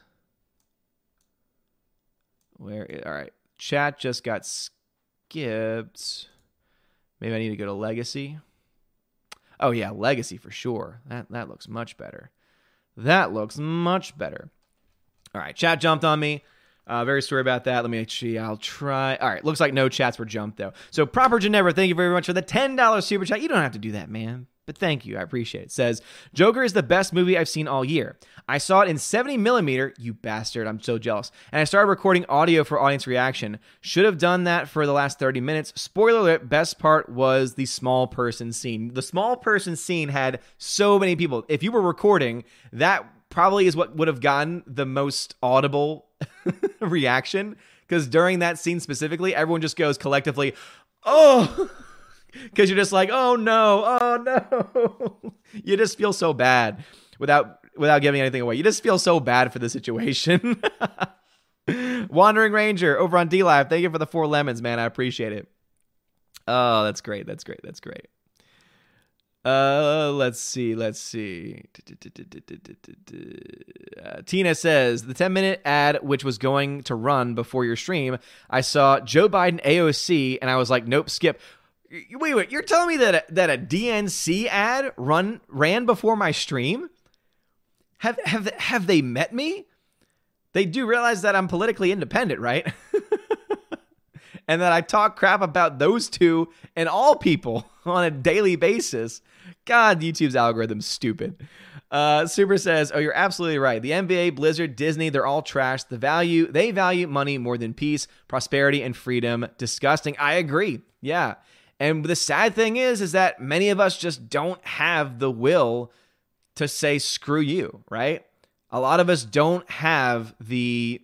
S1: All right. Chat just got skipped. Maybe I need to go to Legacy. Oh, yeah, Legacy for sure. That looks much better. That looks much better. All right, chat jumped on me. Very sorry about that. Let me see. I'll try. All right, looks like no chats were jumped, though. So, Proper Ginevra, thank you very much for the $10 super chat. You don't have to do that, man. But thank you. I appreciate it. Says, Joker is the best movie I've seen all year. I saw it in 70 millimeter. You bastard. I'm so jealous. And I started recording audio for audience reaction. Should have done that for the last 30 minutes. Spoiler alert, best part was the small person scene. The small person scene had so many people. If you were recording, that probably is what would have gotten the most audible reaction. Because during that scene specifically, everyone just goes collectively, oh, because you're just like, oh no. You just feel so bad without giving anything away. You just feel so bad for the situation. Wandering Ranger over on DLive, thank you for the 4 lemons, man. I appreciate it. Oh, that's great. Let's see. Tina says, the 10-minute ad, which was going to run before your stream, I saw Joe Biden AOC, and I was like, nope, skip. Wait, you're telling me that a DNC ad ran before my stream? Have they met me? They do realize that I'm politically independent, right? And that I talk crap about those two and all people on a daily basis. God, YouTube's algorithm's stupid. Super says, oh, you're absolutely right. The NBA, Blizzard, Disney, they're all trash. They value money more than peace, prosperity, and freedom. Disgusting. I agree. Yeah. And the sad thing is that many of us just don't have the will to say screw you, right? A lot of us don't have the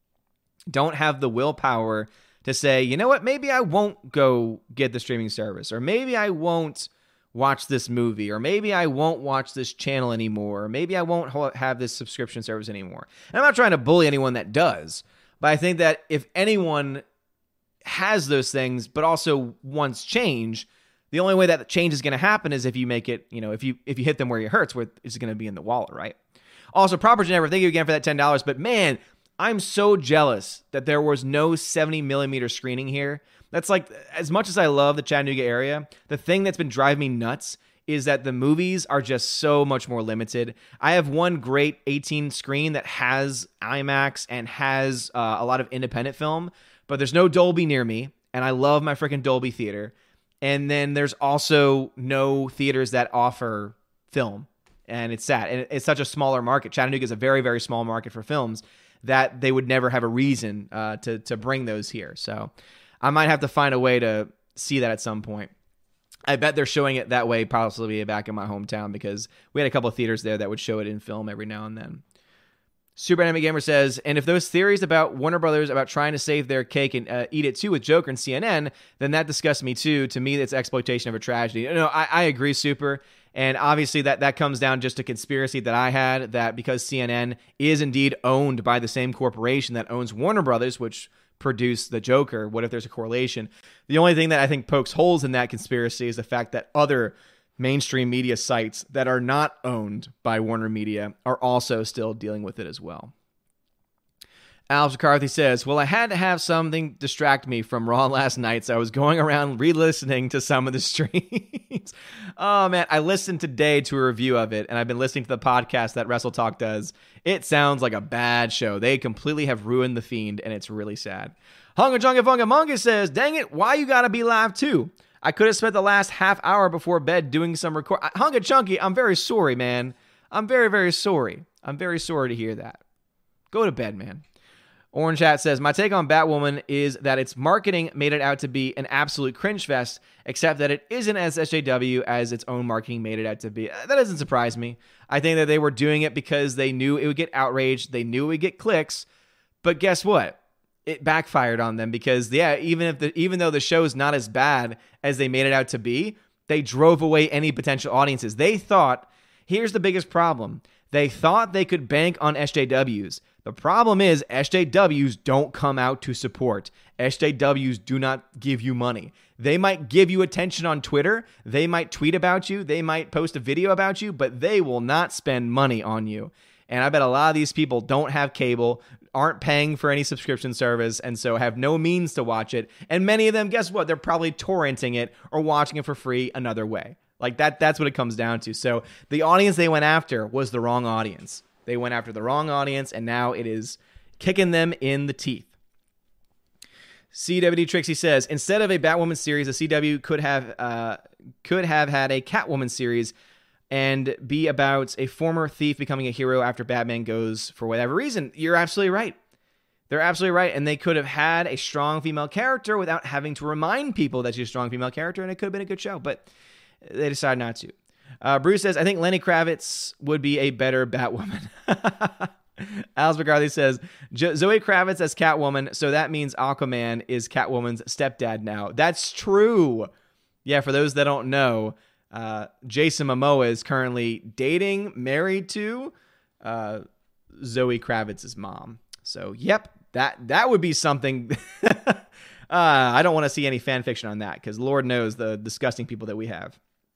S1: willpower to say, you know what, maybe I won't go get the streaming service, or maybe I won't watch this movie, or maybe I won't watch this channel anymore, or maybe I won't have this subscription service anymore. And I'm not trying to bully anyone that does, but I think that if anyone has those things but also wants change, the only way that the change is going to happen is if you make it, if you hit them where it hurts, where it's going to be in the wallet, right? Also, Proper Ginevra, thank you again for that $10. But man, I'm so jealous that there was no 70 millimeter screening here. That's like, as much as I love the Chattanooga area, the thing that's been driving me nuts is that the movies are just so much more limited. I have one great 18 screen that has IMAX and has a lot of independent film, but there's no Dolby near me, and I love my freaking Dolby theater. And then there's also no theaters that offer film, and it's sad. And it's such a smaller market. Chattanooga is a very, very small market for films that they would never have a reason to bring those here. So I might have to find a way to see that at some point. I bet they're showing it that way possibly back in my hometown, because we had a couple of theaters there that would show it in film every now and then. Super Anime Gamer says, and if those theories about Warner Brothers about trying to save their cake and eat it too with Joker and CNN, then that disgusts me too. To me, it's exploitation of a tragedy. No, I agree, Super. And obviously that comes down just to conspiracy that I had, that because CNN is indeed owned by the same corporation that owns Warner Brothers, which produced the Joker, what if there's a correlation? The only thing that I think pokes holes in that conspiracy is the fact that other mainstream media sites that are not owned by Warner Media are also still dealing with it as well. Alex McCarthy says, well, I had to have something distract me from Raw last night, so I was going around re-listening to some of the streams. Oh, man, I listened today to a review of it, and I've been listening to the podcast that Wrestle Talk does. It sounds like a bad show. They completely have ruined The Fiend, and it's really sad. Hunga Junga Funga Munga says, dang it, why you gotta be live too? I could have spent the last half hour before bed doing some record. Hunga Chunky, I'm very sorry, man. I'm very, very sorry. I'm very sorry to hear that. Go to bed, man. Orange Hat says, my take on Batwoman is that its marketing made it out to be an absolute cringe fest, except that it isn't as SJW as its own marketing made it out to be. That doesn't surprise me. I think that they were doing it because they knew it would get outraged. They knew it would get clicks. But guess what? It backfired on them because, yeah, even though the show is not as bad as they made it out to be, they drove away any potential audiences. They thought, here's the biggest problem. They thought they could bank on SJWs. The problem is SJWs don't come out to support. SJWs do not give you money. They might give you attention on Twitter. They might tweet about you. They might post a video about you, but they will not spend money on you. And I bet a lot of these people don't have cable, aren't paying for any subscription service, and so have no means to watch it. And many of them, guess what? They're probably torrenting it or watching it for free another way. Like that's what it comes down to. So the audience they went after was the wrong audience. They went after the wrong audience, and now it is kicking them in the teeth. CWD Trixie says, instead of a Batwoman series, the CW could have had a Catwoman series and be about a former thief becoming a hero after Batman goes for whatever reason. You're absolutely right. They're absolutely right. And they could have had a strong female character without having to remind people that she's a strong female character, and it could have been a good show, but they decided not to. Bruce says, I think Lenny Kravitz would be a better Batwoman. Alice McCarthy says, Zoe Kravitz as Catwoman, so that means Aquaman is Catwoman's stepdad now. That's true. Yeah, for those that don't know, Jason Momoa is currently married to Zoe Kravitz's mom. So, yep, that would be something. I don't want to see any fan fiction on that, because Lord knows the disgusting people that we have.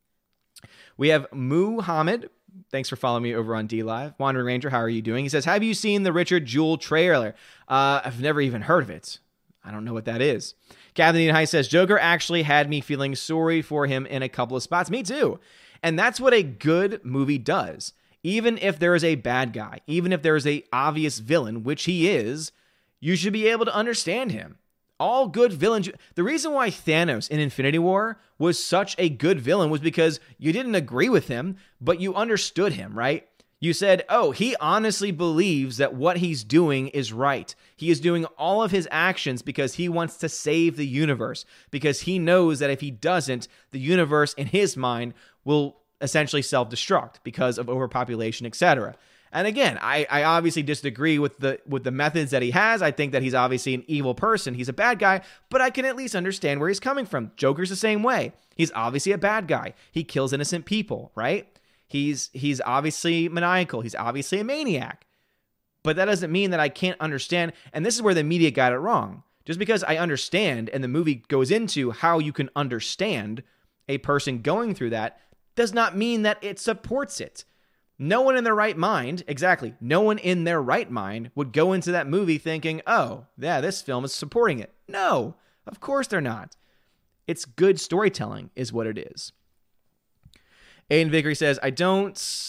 S1: We have Muhammad. Thanks for following me over on DLive. Wandering Ranger, how are you doing? He says, have you seen the Richard Jewell trailer? I've never even heard of it. I don't know what that is. Kathleen High says, Joker actually had me feeling sorry for him in a couple of spots. Me too. And that's what a good movie does. Even if there is a bad guy, even if there is a obvious villain, which he is, you should be able to understand him. All good villains. The reason why Thanos in Infinity War was such a good villain was because you didn't agree with him, but you understood him, right? You said, oh, he honestly believes that what he's doing is right. He is doing all of his actions because he wants to save the universe, because he knows that if he doesn't, the universe in his mind will essentially self-destruct because of overpopulation, etc. And again, I obviously disagree with the methods that he has. I think that he's obviously an evil person. He's a bad guy, but I can at least understand where he's coming from. Joker's the same way. He's obviously a bad guy. He kills innocent people, right? He's obviously maniacal. He's obviously a maniac. But that doesn't mean that I can't understand. And this is where the media got it wrong. Just because I understand and the movie goes into how you can understand a person going through that does not mean that it supports it. No one in their right mind, exactly, no one in their right mind would go into that movie thinking, oh, yeah, this film is supporting it. No, of course they're not. It's good storytelling is what it is. Aiden Vickery says, I don't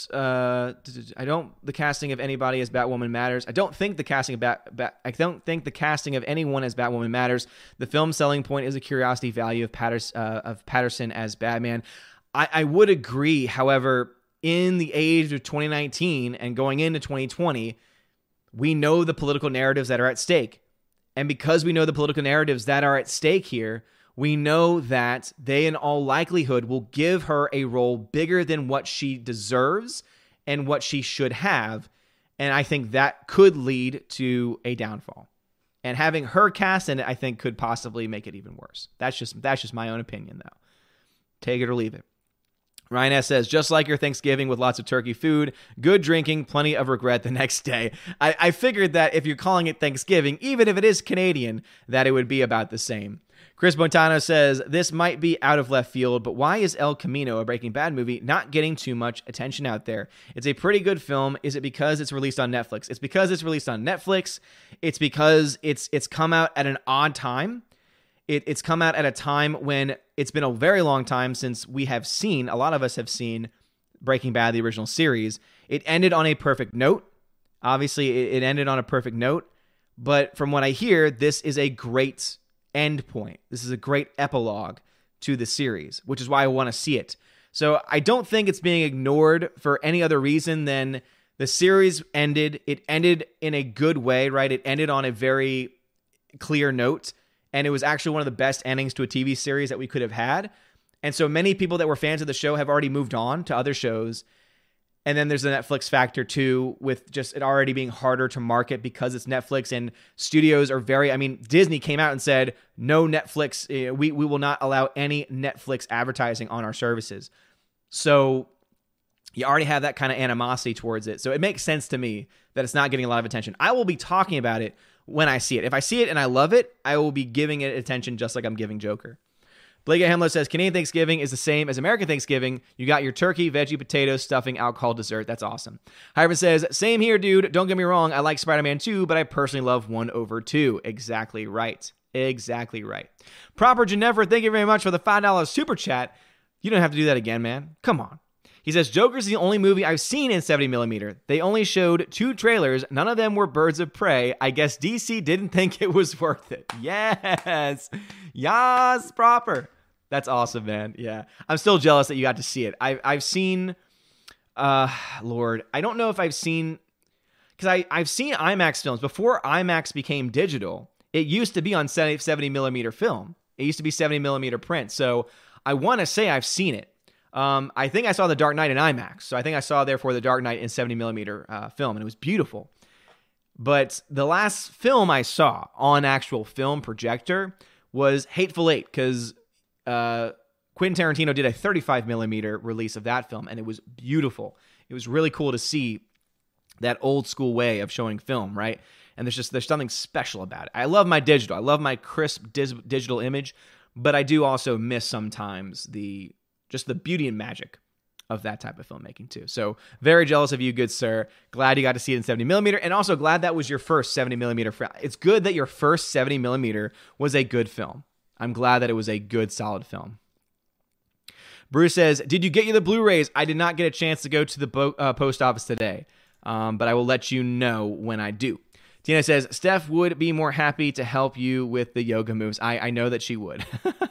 S1: the casting of anybody as Batwoman matters. I don't think the casting of anyone as Batwoman matters. The film's selling point is a curiosity value of Patterson as Batman. I would agree, however, in the age of 2019 and going into 2020, we know the political narratives that are at stake. And because we know the political narratives that are at stake here, we know that they in all likelihood will give her a role bigger than what she deserves and what she should have. And I think that could lead to a downfall. And having her cast in it, I think, could possibly make it even worse. That's just my own opinion, though. Take it or leave it. Ryan S. says, just like your Thanksgiving with lots of turkey food, good drinking, plenty of regret the next day. I figured that if you're calling it Thanksgiving, even if it is Canadian, that it would be about the same. Chris Montano says, this might be out of left field, but why is El Camino, a Breaking Bad movie, not getting too much attention out there? It's a pretty good film. Is it because it's released on Netflix? It's because it's released on Netflix. It's because it's come out at an odd time. It's come out at a time when it's been a very long time since a lot of us have seen Breaking Bad, the original series. It ended on a perfect note. Obviously, it ended on a perfect note. But from what I hear, this is a great end point. This is a great epilogue to the series, which is why I want to see it. So I don't think it's being ignored for any other reason than the series ended. It ended in a good way, right? It ended on a very clear note. And it was actually one of the best endings to a TV series that we could have had. And so many people that were fans of the show have already moved on to other shows. And then there's the Netflix factor too, with just it already being harder to market because it's Netflix, and studios are Disney came out and said, no Netflix, we will not allow any Netflix advertising on our services. So you already have that kind of animosity towards it. So it makes sense to me that it's not getting a lot of attention. I will be talking about it when I see it. If I see it and I love it, I will be giving it attention just like I'm giving Joker. Blake Hamler says, Canadian Thanksgiving is the same as American Thanksgiving. You got your turkey, veggie, potatoes, stuffing, alcohol, dessert. That's awesome. Hyman says, same here, dude. Don't get me wrong. I like Spider-Man 2, but I personally love 1 over 2. Exactly right. Exactly right. Proper Ginevra, thank you very much for the $5 super chat. You don't have to do that again, man. Come on. He says, Joker's the only movie I've seen in 70mm. They only showed 2 trailers. None of them were Birds of Prey. I guess DC didn't think it was worth it. Yes. Yes, proper. That's awesome, man. Yeah. I'm still jealous that you got to see it. I've seen, Lord, I don't know if I've seen, because I've seen IMAX films. Before IMAX became digital, it used to be on 70mm film. It used to be 70mm print. So I want to say I've seen it. I think I saw The Dark Knight in IMAX. So I think I saw, therefore, The Dark Knight in 70mm film, and it was beautiful. But the last film I saw on actual film projector was Hateful Eight, because Quentin Tarantino did a 35mm release of that film, and it was beautiful. It was really cool to see that old school way of showing film, right? And there's something special about it. I love my digital. I love my crisp digital image, but I do also miss sometimes just the beauty and magic of that type of filmmaking too. So very jealous of you, good sir. Glad you got to see it in 70mm, and also glad that was your first 70mm film. It's good that your first 70mm was a good film. I'm glad that it was a good, solid film. Bruce says, did you get you the Blu-rays? I did not get a chance to go to the post office today, but I will let you know when I do. Tina says, Steph would be more happy to help you with the yoga moves. I know that she would.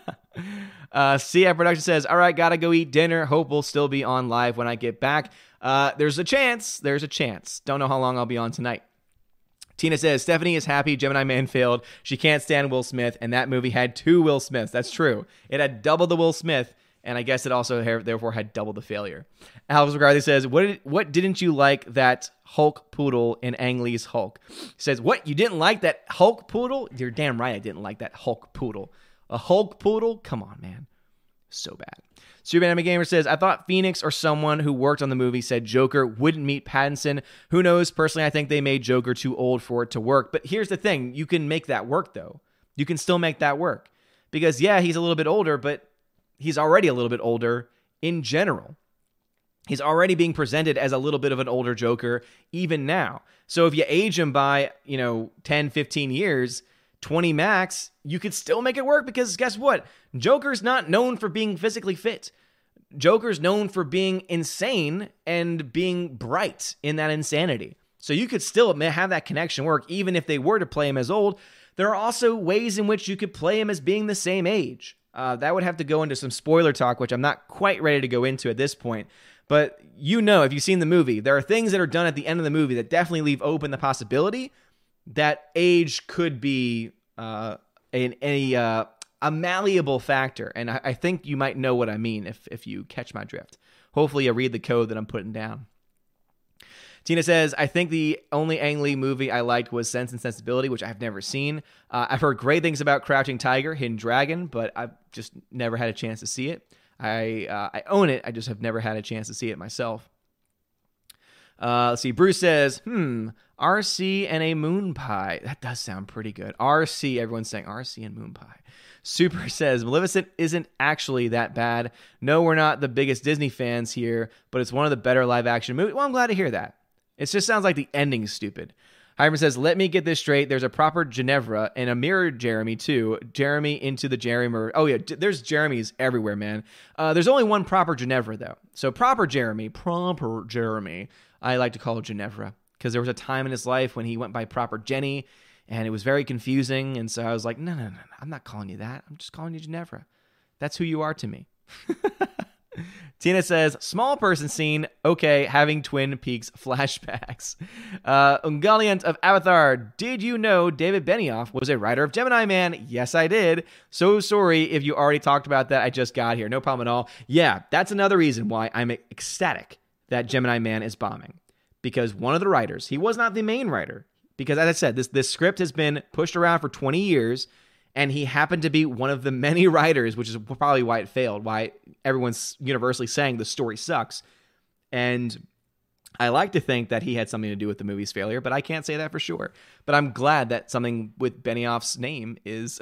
S1: CF Production says, all right, gotta go eat dinner. Hope we'll still be on live when I get back. There's a chance. Don't know how long I'll be on tonight. Tina says, Stephanie is happy Gemini Man failed. She can't stand Will Smith, and that movie had 2 Will Smiths. That's true. It had double the Will Smith, and I guess it also therefore had double the failure. Alvis McCarthy says, what didn't you like that Hulk poodle in Ang Lee's Hulk? He says, what, you didn't like that Hulk poodle? You're damn right I didn't like that Hulk poodle. A Hulk poodle? Come on, man. So bad. Superman Gamer says, I thought Phoenix or someone who worked on the movie said Joker wouldn't meet Pattinson. Who knows? Personally, I think they made Joker too old for it to work. But here's the thing. You can make that work, though. You can still make that work. Because, yeah, he's a little bit older, but he's already a little bit older in general. He's already being presented as a little bit of an older Joker even now. So if you age him by, 10, 15 years, 20 max, you could still make it work because guess what? Joker's not known for being physically fit. Joker's known for being insane and being bright in that insanity. So you could still have that connection work even if they were to play him as old. There are also ways in which you could play him as being the same age. That would have to go into some spoiler talk, which I'm not quite ready to go into at this point. But if you've seen the movie, there are things that are done at the end of the movie that definitely leave open the possibility that age could be a malleable factor. And I think you might know what I mean if you catch my drift. Hopefully you read the code that I'm putting down. Tina says, I think the only Ang Lee movie I liked was Sense and Sensibility, which I've never seen. I've heard great things about Crouching Tiger, Hidden Dragon, but I've just never had a chance to see it. I own it. I just have never had a chance to see it myself. Let's see. Bruce says, RC and a moon pie. That does sound pretty good. RC, everyone's saying RC and moon pie. Super says, Maleficent isn't actually that bad. No, we're not the biggest Disney fans here, but it's one of the better live action movies. Well, I'm glad to hear that. It just sounds like the ending is stupid. Hyman says, let me get this straight. There's a proper Ginevra and a mirror Jeremy, too. Jeremy into the Jeremy. Oh, yeah. There's Jeremys everywhere, man. There's only one proper Ginevra, though. So proper Jeremy, I like to call Ginevra. Because there was a time in his life when he went by proper Jenny, and it was very confusing. And so I was like, no. I'm not calling you that. I'm just calling you Ginevra. That's who you are to me. Tina says, small person scene, okay, having Twin Peaks flashbacks. Ungoliant of Avatar, did you know David Benioff was a writer of Gemini Man? Yes, I did. So sorry if you already talked about that. I just got here. No problem at all. Yeah, that's another reason why I'm ecstatic that Gemini Man is bombing. Because one of the writers, he was not the main writer. Because as I said, this script has been pushed around for 20 years, and he happened to be one of the many writers, which is probably why it failed, why everyone's universally saying the story sucks. And I like to think that he had something to do with the movie's failure, but I can't say that for sure. But I'm glad that something with Benioff's name is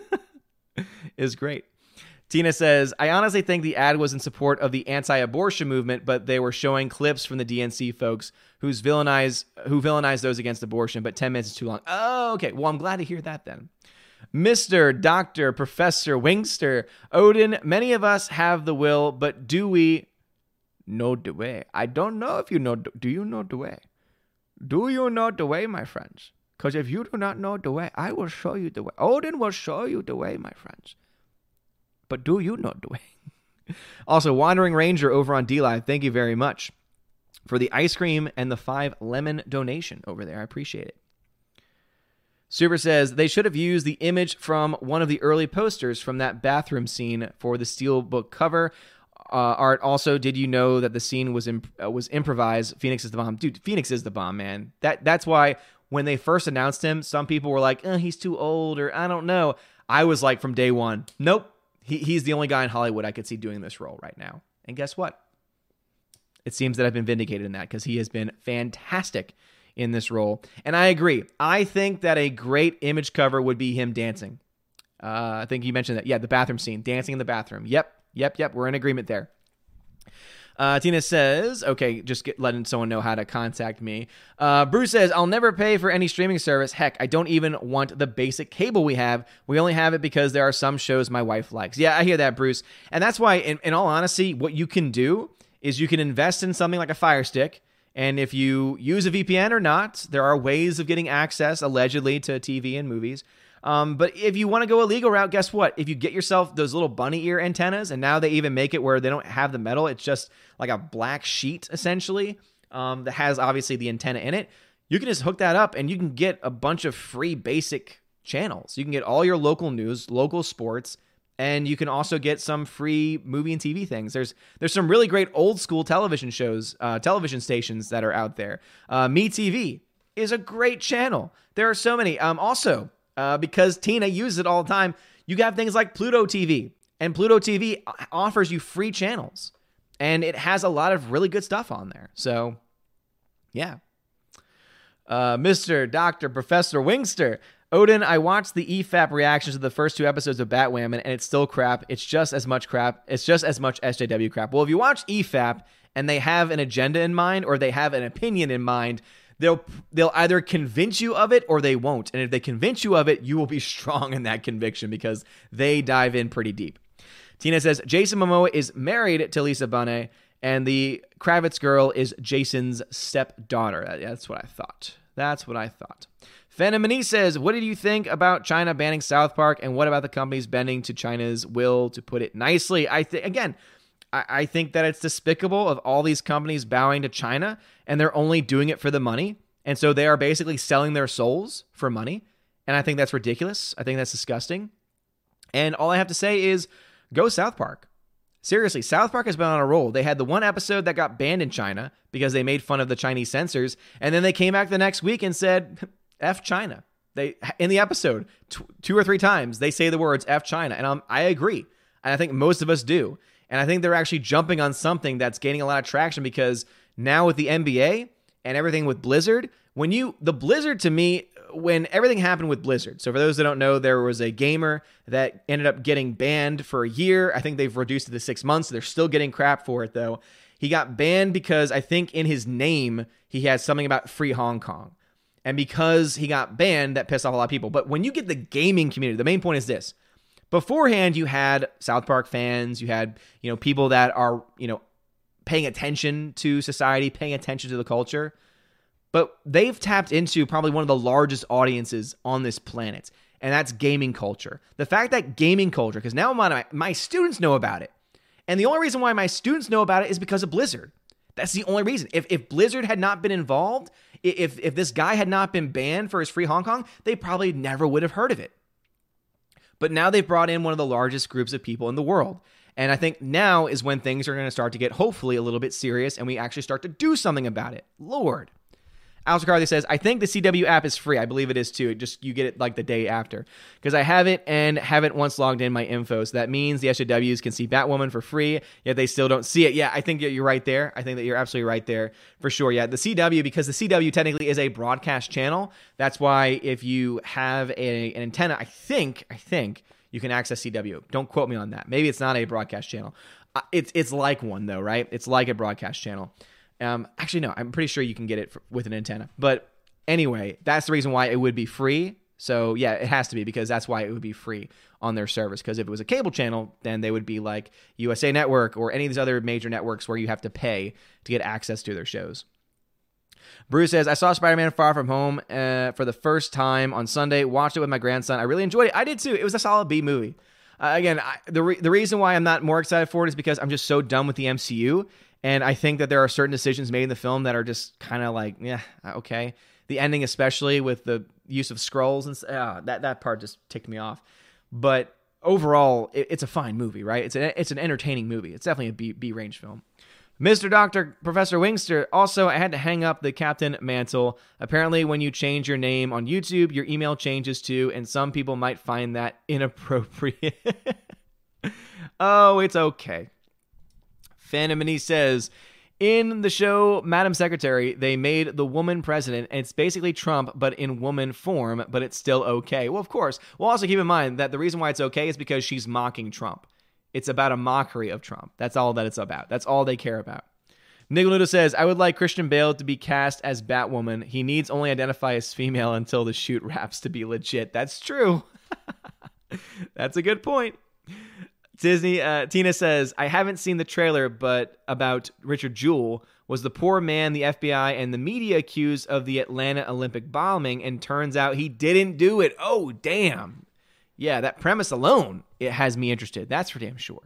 S1: is great. Tina says, I honestly think the ad was in support of the anti-abortion movement, but they were showing clips from the DNC folks who villainize those against abortion, but 10 minutes is too long. Oh, okay. Well, I'm glad to hear that then. Mr. Dr. Professor Wingster, Odin, many of us have the will, but do we know the way? I don't know if you know. Do you know the way? Do you know the way, my friends? Because if you do not know the way, I will show you the way. Odin will show you the way, my friends. But do you know the way? Also, Wandering Ranger over on DLive, thank you very much for the ice cream and the 5 lemon donation over there. I appreciate it. Super says, they should have used the image from one of the early posters from that bathroom scene for the Steelbook cover. Art, also, did you know that the scene was improvised? Phoenix is the bomb. Dude, Phoenix is the bomb, man. That's why when they first announced him, some people were like, he's too old, or I don't know. I was like, from day one, nope. He's the only guy in Hollywood I could see doing this role right now. And guess what? It seems that I've been vindicated in that because he has been fantastic in this role. And I agree. I think that a great image cover would be him dancing. I think you mentioned that. Yeah, the bathroom scene. Dancing in the bathroom. Yep. We're in agreement there. Tina says, okay, just letting someone know how to contact me. Bruce says, I'll never pay for any streaming service. Heck, I don't even want the basic cable we have. We only have it because there are some shows my wife likes. Yeah, I hear that, Bruce. And that's why, in all honesty, what you can do is you can invest in something like a Fire Stick. And if you use a VPN or not, there are ways of getting access, allegedly, to TV and movies. But if you want to go a legal route, guess what? If you get yourself those little bunny ear antennas, and now they even make it where they don't have the metal, it's just like a black sheet, essentially, that has obviously the antenna in it. You can just hook that up, and you can get a bunch of free basic channels. You can get all your local news, local sports, and you can also get some free movie and TV things. There's some really great old school television shows, television stations that are out there. MeTV is a great channel. There are so many. Also, because Tina uses it all the time, you have things like Pluto TV. And Pluto TV offers you free channels. And it has a lot of really good stuff on there. So, yeah. Mr. Dr. Professor Wingster. Odin, I watched the EFAP reactions to the first 2 episodes of Batwoman, and it's still crap. It's just as much crap. It's just as much SJW crap. Well, if you watch EFAP and they have an agenda in mind or they have an opinion in mind, they'll either convince you of it or they won't. And if they convince you of it, you will be strong in that conviction because they dive in pretty deep. Tina says, Jason Momoa is married to Lisa Bonet, and the Kravitz girl is Jason's stepdaughter. That's what I thought. Phantom says, what did you think about China banning South Park, and what about the companies bending to China's will, to put it nicely? I think that it's despicable of all these companies bowing to China, and they're only doing it for the money. And so they are basically selling their souls for money. And I think that's ridiculous. I think that's disgusting. And all I have to say is go South Park. Seriously, South Park has been on a roll. They had the one episode that got banned in China because they made fun of the Chinese censors. And then they came back the next week and said, F China. They, in the episode, 2 or 3 times, they say the words F China. And I agree. And I think most of us do. And I think they're actually jumping on something that's gaining a lot of traction because now with the NBA and everything with Blizzard, the Blizzard to me, when everything happened with Blizzard. So for those that don't know, there was a gamer that ended up getting banned for a year. I think they've reduced it to 6 months. They're still getting crap for it though. He got banned because I think in his name, he had something about free Hong Kong. And because he got banned, that pissed off a lot of people. But when you get the gaming community, the main point is this. Beforehand, you had South Park fans, you had, people that are, paying attention to society, paying attention to the culture. But they've tapped into probably one of the largest audiences on this planet, and that's gaming culture. The fact that gaming culture, because now my students know about it. And the only reason why my students know about it is because of Blizzard. That's the only reason. If Blizzard had not been involved, if this guy had not been banned for his free Hong Kong, they probably never would have heard of it. But now they've brought in one of the largest groups of people in the world. And I think now is when things are going to start to get hopefully a little bit serious and we actually start to do something about it. Lord. Alistair Carthy says, I think the CW app is free. I believe it is too. You get it like the day after. Because I have it and haven't once logged in my info. So that means the SJWs can see Batwoman for free, yet they still don't see it. Yeah, I think you're right there. I think that you're absolutely right there for sure. Yeah, the CW, because the CW technically is a broadcast channel. That's why if you have an antenna, I think you can access CW. Don't quote me on that. Maybe it's not a broadcast channel. It's like one though, right? It's like a broadcast channel. Actually, no, I'm pretty sure you can get it with an antenna. But anyway, that's the reason why it would be free. So yeah, it has to be, because that's why it would be free on their service. Because if it was a cable channel, then they would be like USA Network or any of these other major networks where you have to pay to get access to their shows. Bruce says, I saw Spider-Man Far From Home for the first time on Sunday. Watched it with my grandson. I really enjoyed it. I did too. It was a solid B movie. The reason why I'm not more excited for it is because I'm just so done with the MCU. And I think that there are certain decisions made in the film that are just kind of like, yeah, okay. The ending, especially with the use of scrolls, and that part just ticked me off. But overall, it's a fine movie, right? It's an entertaining movie. It's definitely a B-range film. Mr. Dr. Professor Wingster, also, I had to hang up the Captain mantle. Apparently, when you change your name on YouTube, your email changes too, and some people might find that inappropriate. Oh, it's okay. Fanamini says, in the show Madam Secretary, they made the woman president, and it's basically Trump, but in woman form, but it's still okay. Well, of course. We'll also keep in mind that the reason why it's okay is because she's mocking Trump. It's about a mockery of Trump. That's all that it's about. That's all they care about. Nigaluda says, I would like Christian Bale to be cast as Batwoman. He needs only identify as female until the shoot wraps to be legit. That's true. That's a good point. Tina says, I haven't seen the trailer, but about Richard Jewell was the poor man the FBI and the media accused of the Atlanta Olympic bombing, and turns out he didn't do it. Oh, damn. Yeah, that premise alone, it has me interested. That's for damn sure.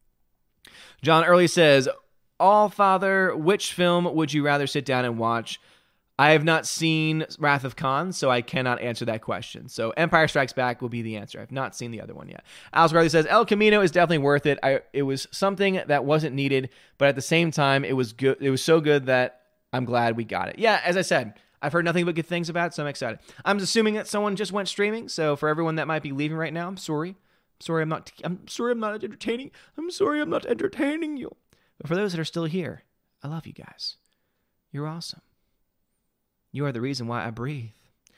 S1: John Early says, All Father, which film would you rather sit down and watch? I have not seen Wrath of Khan, so I cannot answer that question. So Empire Strikes Back will be the answer. I've not seen the other one yet. Alice Garley says, El Camino is definitely worth it. It was something that wasn't needed, but at the same time, it was good. It was so good that I'm glad we got it. Yeah, as I said, I've heard nothing but good things about it, so I'm excited. I'm assuming that someone just went streaming, so for everyone that might be leaving right now, I'm sorry. I'm sorry I'm not entertaining. I'm sorry I'm not entertaining you. But for those that are still here, I love you guys. You're awesome. You are the reason why I breathe.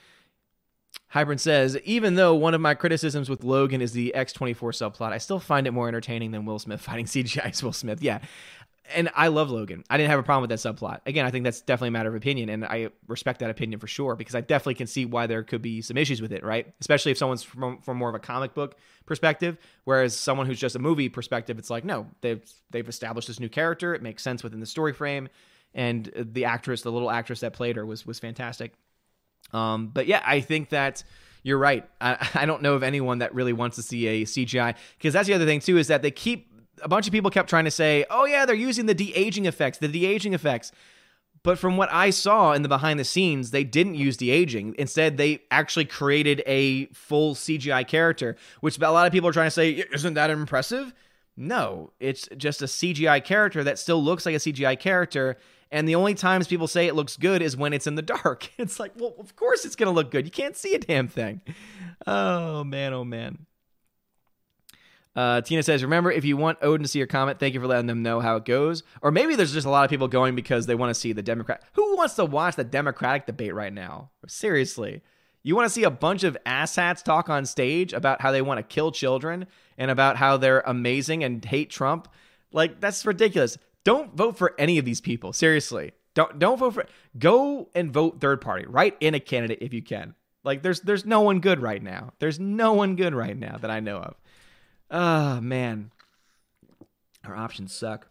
S1: Hybrid says, even though one of my criticisms with Logan is the X-24 subplot, I still find it more entertaining than Will Smith fighting CGI Will Smith. Yeah. And I love Logan. I didn't have a problem with that subplot. Again, I think that's definitely a matter of opinion, and I respect that opinion for sure, because I definitely can see why there could be some issues with it, right? Especially if someone's from more of a comic book perspective, whereas someone who's just a movie perspective, it's like, no, they've established this new character. It makes sense within the story frame. And the little actress that played her was fantastic. But yeah, I think that you're right. I don't know of anyone that really wants to see a CGI, because that's the other thing too, is that a bunch of people kept trying to say, oh yeah, they're using the de-aging effects. But from what I saw in the behind the scenes, they didn't use de-aging. Instead, they actually created a full CGI character, which a lot of people are trying to say, isn't that impressive? No, it's just a CGI character that still looks like a CGI character. And the only times people say it looks good is when it's in the dark. It's like, well, of course it's going to look good. You can't see a damn thing. Oh, man, oh, man. Tina says, remember, if you want Odin to see your comment, thank you for letting them know how it goes. Or maybe there's just a lot of people going because they want to see the Democrat. Who wants to watch the Democratic debate right now? Seriously. You want to see a bunch of asshats talk on stage about how they want to kill children and about how they're amazing and hate Trump? Like, that's ridiculous. Don't vote for any of these people. Seriously. Don't vote for... Go and vote third party. Write in a candidate if you can. Like, there's no one good right now. There's no one good right now that I know of. Oh, man. Our options suck.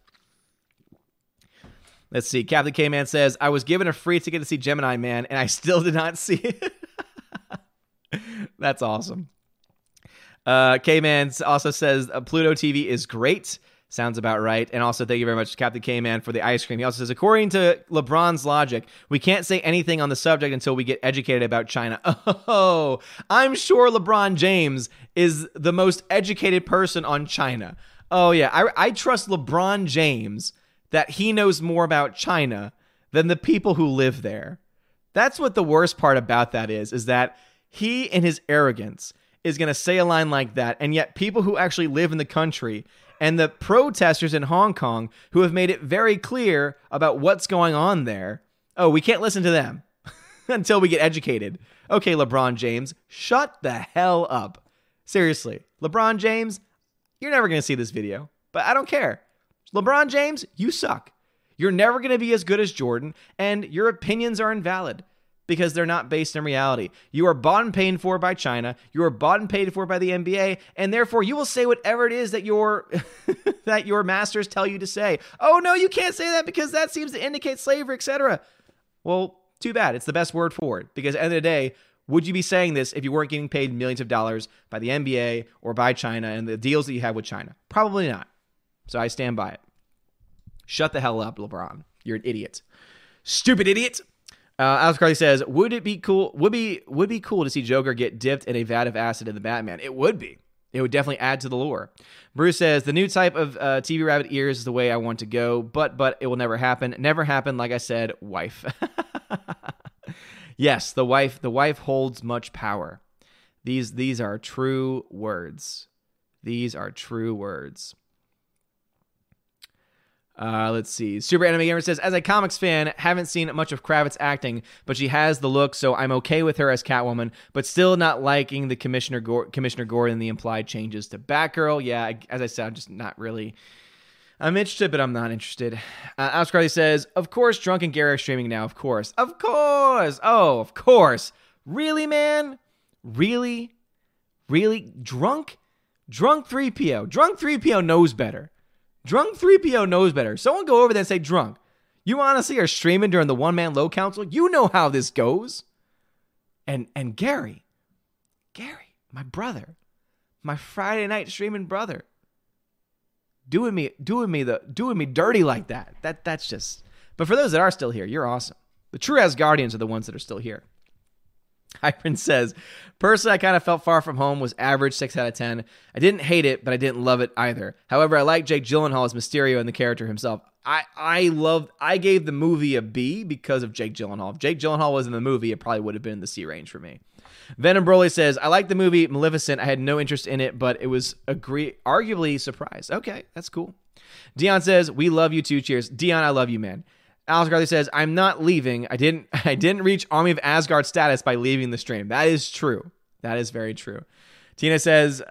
S1: Let's see. Captain K-Man says, I was given a free ticket to see Gemini Man, and I still did not see it. That's awesome. K-Man also says, Pluto TV is great. Sounds about right. And also, thank you very much, Captain K-Man, for the ice cream. He also says, according to LeBron's logic, we can't say anything on the subject until we get educated about China. Oh, I'm sure LeBron James is the most educated person on China. Oh, yeah. I trust LeBron James that he knows more about China than the people who live there. That's what the worst part about that is that he, in his arrogance, is going to say a line like that, and yet people who actually live in the country and the protesters in Hong Kong who have made it very clear about what's going on there, oh, we can't listen to them until we get educated. Okay, LeBron James, shut the hell up. Seriously, LeBron James, you're never going to see this video, but I don't care. LeBron James, you suck. You're never going to be as good as Jordan, and your opinions are invalid because they're not based in reality. You are bought and paid for by China. You are bought and paid for by the NBA, and therefore you will say whatever it is that your that your masters tell you to say. Oh, no, you can't say that because that seems to indicate slavery, etc. Well, too bad. It's the best word for it, because at the end of the day, would you be saying this if you weren't getting paid millions of dollars by the NBA or by China and the deals that you have with China? Probably not. So I stand by it. Shut the hell up, LeBron. You're an idiot. Stupid idiot. Alex Carly says, would it be cool? Would be cool to see Joker get dipped in a vat of acid in the Batman? It would be. It would definitely add to the lore. Bruce says, the new type of TV rabbit ears is the way I want to go, but it will never happen. Never happen, like I said, wife. Yes, the wife holds much power. These are true words. These are true words. Let's see. Super Anime Gamer says, as a comics fan, haven't seen much of Kravitz acting, but she has the look, so I'm okay with her as Catwoman, but still not liking the Commissioner Gordon and the implied changes to Batgirl. Yeah, as I said, I'm just not really... I'm interested, but I'm not interested. Alex Carly says, of course, Drunk and Gary are streaming now. Of course. Of course. Oh, of course. Really, man? Really? Really? Drunk 3PO. Drunk 3PO knows better. Drunk 3PO knows better. Someone go over there and say, Drunk, you honestly are streaming during the one-man low council? You know how this goes. And Gary, my brother, my Friday night streaming brother, doing me dirty like that. That's just. But for those that are still here, you're awesome. The true Asgardians are the ones that are still here. Hyphen says, personally, I kind of felt Far From Home was average 6 out of 10. I didn't hate it, but I didn't love it either. However, I like Jake Gyllenhaal as Mysterio and the character himself. I gave the movie a B because of Jake Gyllenhaal. If Jake Gyllenhaal was in the movie, it probably would have been in the C range for me. Venom Broly says, I like the movie Maleficent. I had no interest in it, but it was arguably surprised. Okay, that's cool. Dion says, we love you too. Cheers. Dion, I love you, man. Alex Garley says, I'm not leaving. I didn't reach Army of Asgard status by leaving the stream. That is true. That is very true. Tina says,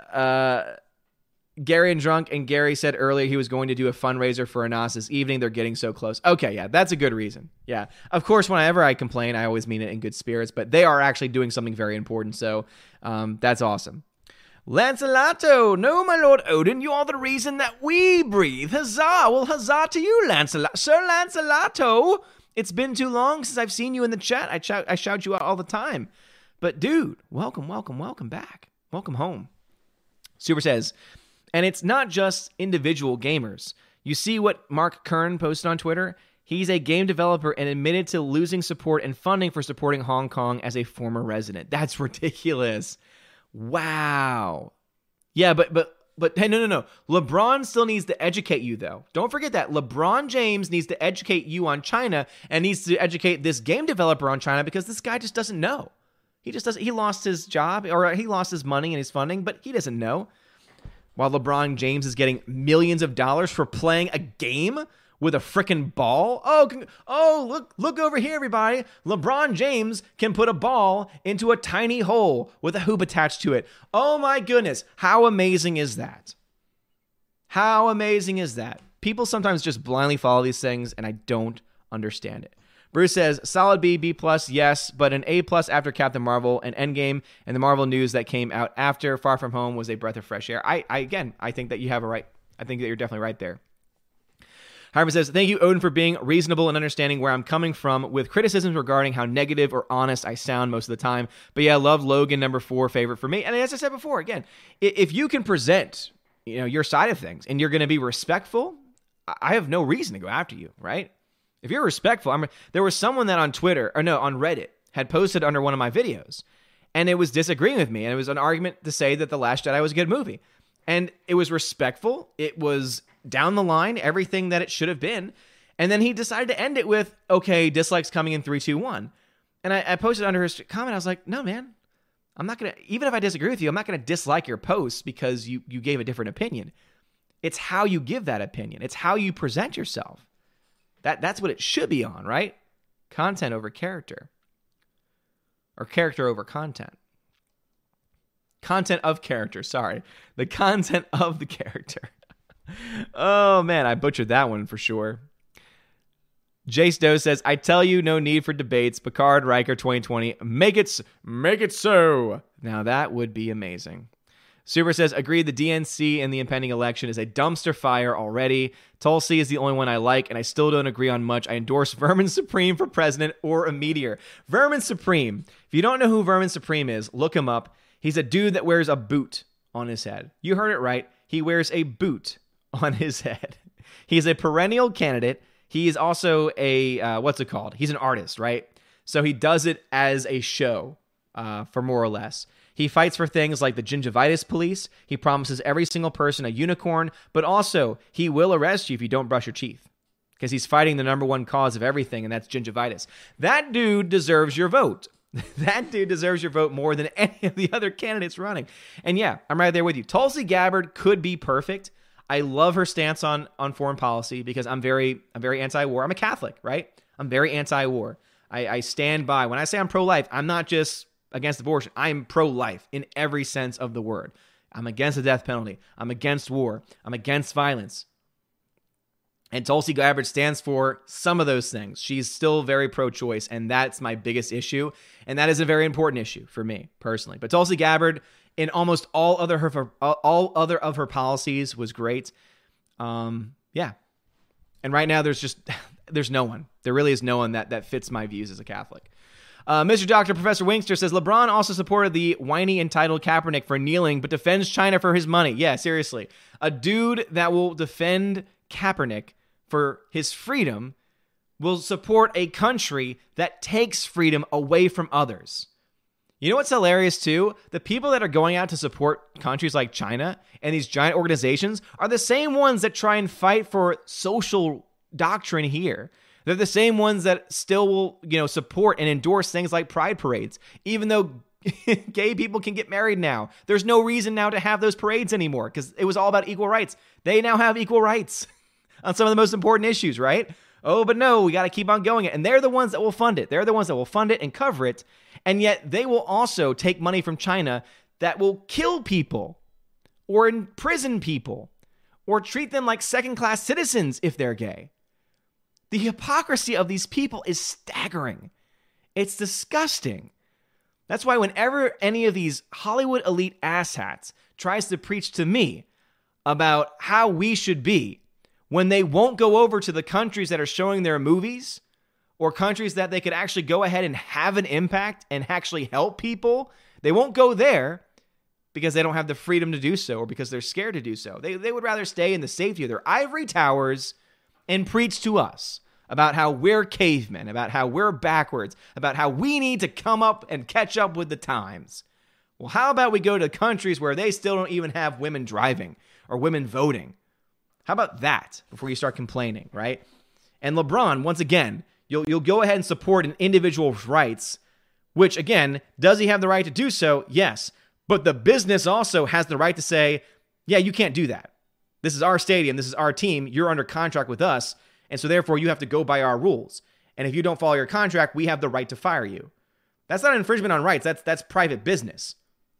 S1: Gary and Drunk, and Gary said earlier he was going to do a fundraiser for Anas this evening. They're getting so close. Okay, yeah, that's a good reason. Yeah. Of course, whenever I complain, I always mean it in good spirits, but they are actually doing something very important, so that's awesome. Lancelato, no, my lord Odin, you are the reason that we breathe. Huzzah! Well, huzzah to you, Sir Lancelato. It's been too long since I've seen you in the chat. I shout you out all the time. But dude, welcome back. Welcome home. Super says, and it's not just individual gamers. You see what Mark Kern posted on Twitter? He's a game developer and admitted to losing support and funding for supporting Hong Kong as a former resident. That's ridiculous. Wow. Yeah, but hey, no. LeBron still needs to educate you, though. Don't forget that. LeBron James needs to educate you on China and needs to educate this game developer on China because this guy just doesn't know. He just doesn't. He lost his job or he lost his money and his funding, but he doesn't know. While LeBron James is getting millions of dollars for playing a game with a frickin' ball. Oh, look over here, everybody. LeBron James can put a ball into a tiny hole with a hoop attached to it. Oh my goodness. How amazing is that? How amazing is that? People sometimes just blindly follow these things, and I don't understand it. Bruce says, solid B, B+, yes, but an A+ after Captain Marvel and Endgame and the Marvel news that came out after Far From Home was a breath of fresh air. I think that you have a right. I think that you're definitely right there. Harvey says, thank you, Odin, for being reasonable and understanding where I'm coming from with criticisms regarding how negative or honest I sound most of the time. But yeah, I love Logan, number 4 favorite for me. And as I said before, again, if you can present, your side of things and you're going to be respectful, I have no reason to go after you, right? If you're respectful, there was someone that on Reddit had posted under one of my videos and it was disagreeing with me. And it was an argument to say that The Last Jedi was a good movie. And it was respectful. It was down the line, everything that it should have been. And then he decided to end it with, okay, dislikes coming in 3, 2, 1. And I posted under her comment, I was like, no, man, I'm not going to, even if I disagree with you, I'm not going to dislike your post because you gave a different opinion. It's how you give that opinion. It's how you present yourself. That's what it should be on, right? Content over character. Or character over content. Content of character, sorry. The content of the character. Oh, man, I butchered that one for sure. Jace Doe says, I tell you, no need for debates. Picard, Riker, 2020. Make it so. Now that would be amazing. Super says, agreed, the DNC in the impending election is a dumpster fire already. Tulsi is the only one I like, and I still don't agree on much. I endorse Vermin Supreme for president or a meteor. Vermin Supreme. If you don't know who Vermin Supreme is, look him up. He's a dude that wears a boot on his head. You heard it right. He wears a boot on his head. He's a perennial candidate. He is also a, what's it called? He's an artist, right? So he does it as a show, for more or less. He fights for things like the gingivitis police. He promises every single person a unicorn, but also he will arrest you if you don't brush your teeth because he's fighting the number one cause of everything, and that's gingivitis. That dude deserves your vote. That dude deserves your vote more than any of the other candidates running. And yeah, I'm right there with you. Tulsi Gabbard could be perfect. I love her stance on foreign policy because I'm very anti-war. I'm a Catholic, right? I'm very anti-war. I stand by. When I say I'm pro-life, I'm not just against abortion. I'm pro-life in every sense of the word. I'm against the death penalty. I'm against war. I'm against violence. And Tulsi Gabbard stands for some of those things. She's still very pro-choice, and that's my biggest issue. And that is a very important issue for me personally. But Tulsi Gabbard, in almost all other of her policies, was great. Yeah. And right now, there's no one. There really is no one that fits my views as a Catholic. Mr. Dr. Professor Winkster says, LeBron also supported the whiny entitled Kaepernick for kneeling, but defends China for his money. Yeah, seriously. A dude that will defend Kaepernick for his freedom will support a country that takes freedom away from others. You know what's hilarious too? The people that are going out to support countries like China and these giant organizations are the same ones that try and fight for social doctrine here. They're the same ones that still will, support and endorse things like pride parades, even though gay people can get married now. There's no reason now to have those parades anymore because it was all about equal rights. They now have equal rights on some of the most important issues, right? Oh, but no, we got to keep on going. And they're the ones that will fund it. They're the ones that will fund it and cover it. And yet they will also take money from China that will kill people or imprison people or treat them like second-class citizens if they're gay. The hypocrisy of these people is staggering. It's disgusting. That's why whenever any of these Hollywood elite asshats tries to preach to me about how we should be, when they won't go over to the countries that are showing their movies or countries that they could actually go ahead and have an impact and actually help people, they won't go there because they don't have the freedom to do so or because they're scared to do so. They would rather stay in the safety of their ivory towers and preach to us about how we're cavemen, about how we're backwards, about how we need to come up and catch up with the times. Well, how about we go to countries where they still don't even have women driving or women voting? How about that before you start complaining, right? And LeBron, once again, you'll go ahead and support an individual's rights, which, again, does he have the right to do so? Yes. But the business also has the right to say, yeah, you can't do that. This is our stadium. This is our team. You're under contract with us. And so therefore you have to go by our rules. And if you don't follow your contract, we have the right to fire you. That's not an infringement on rights. That's private business.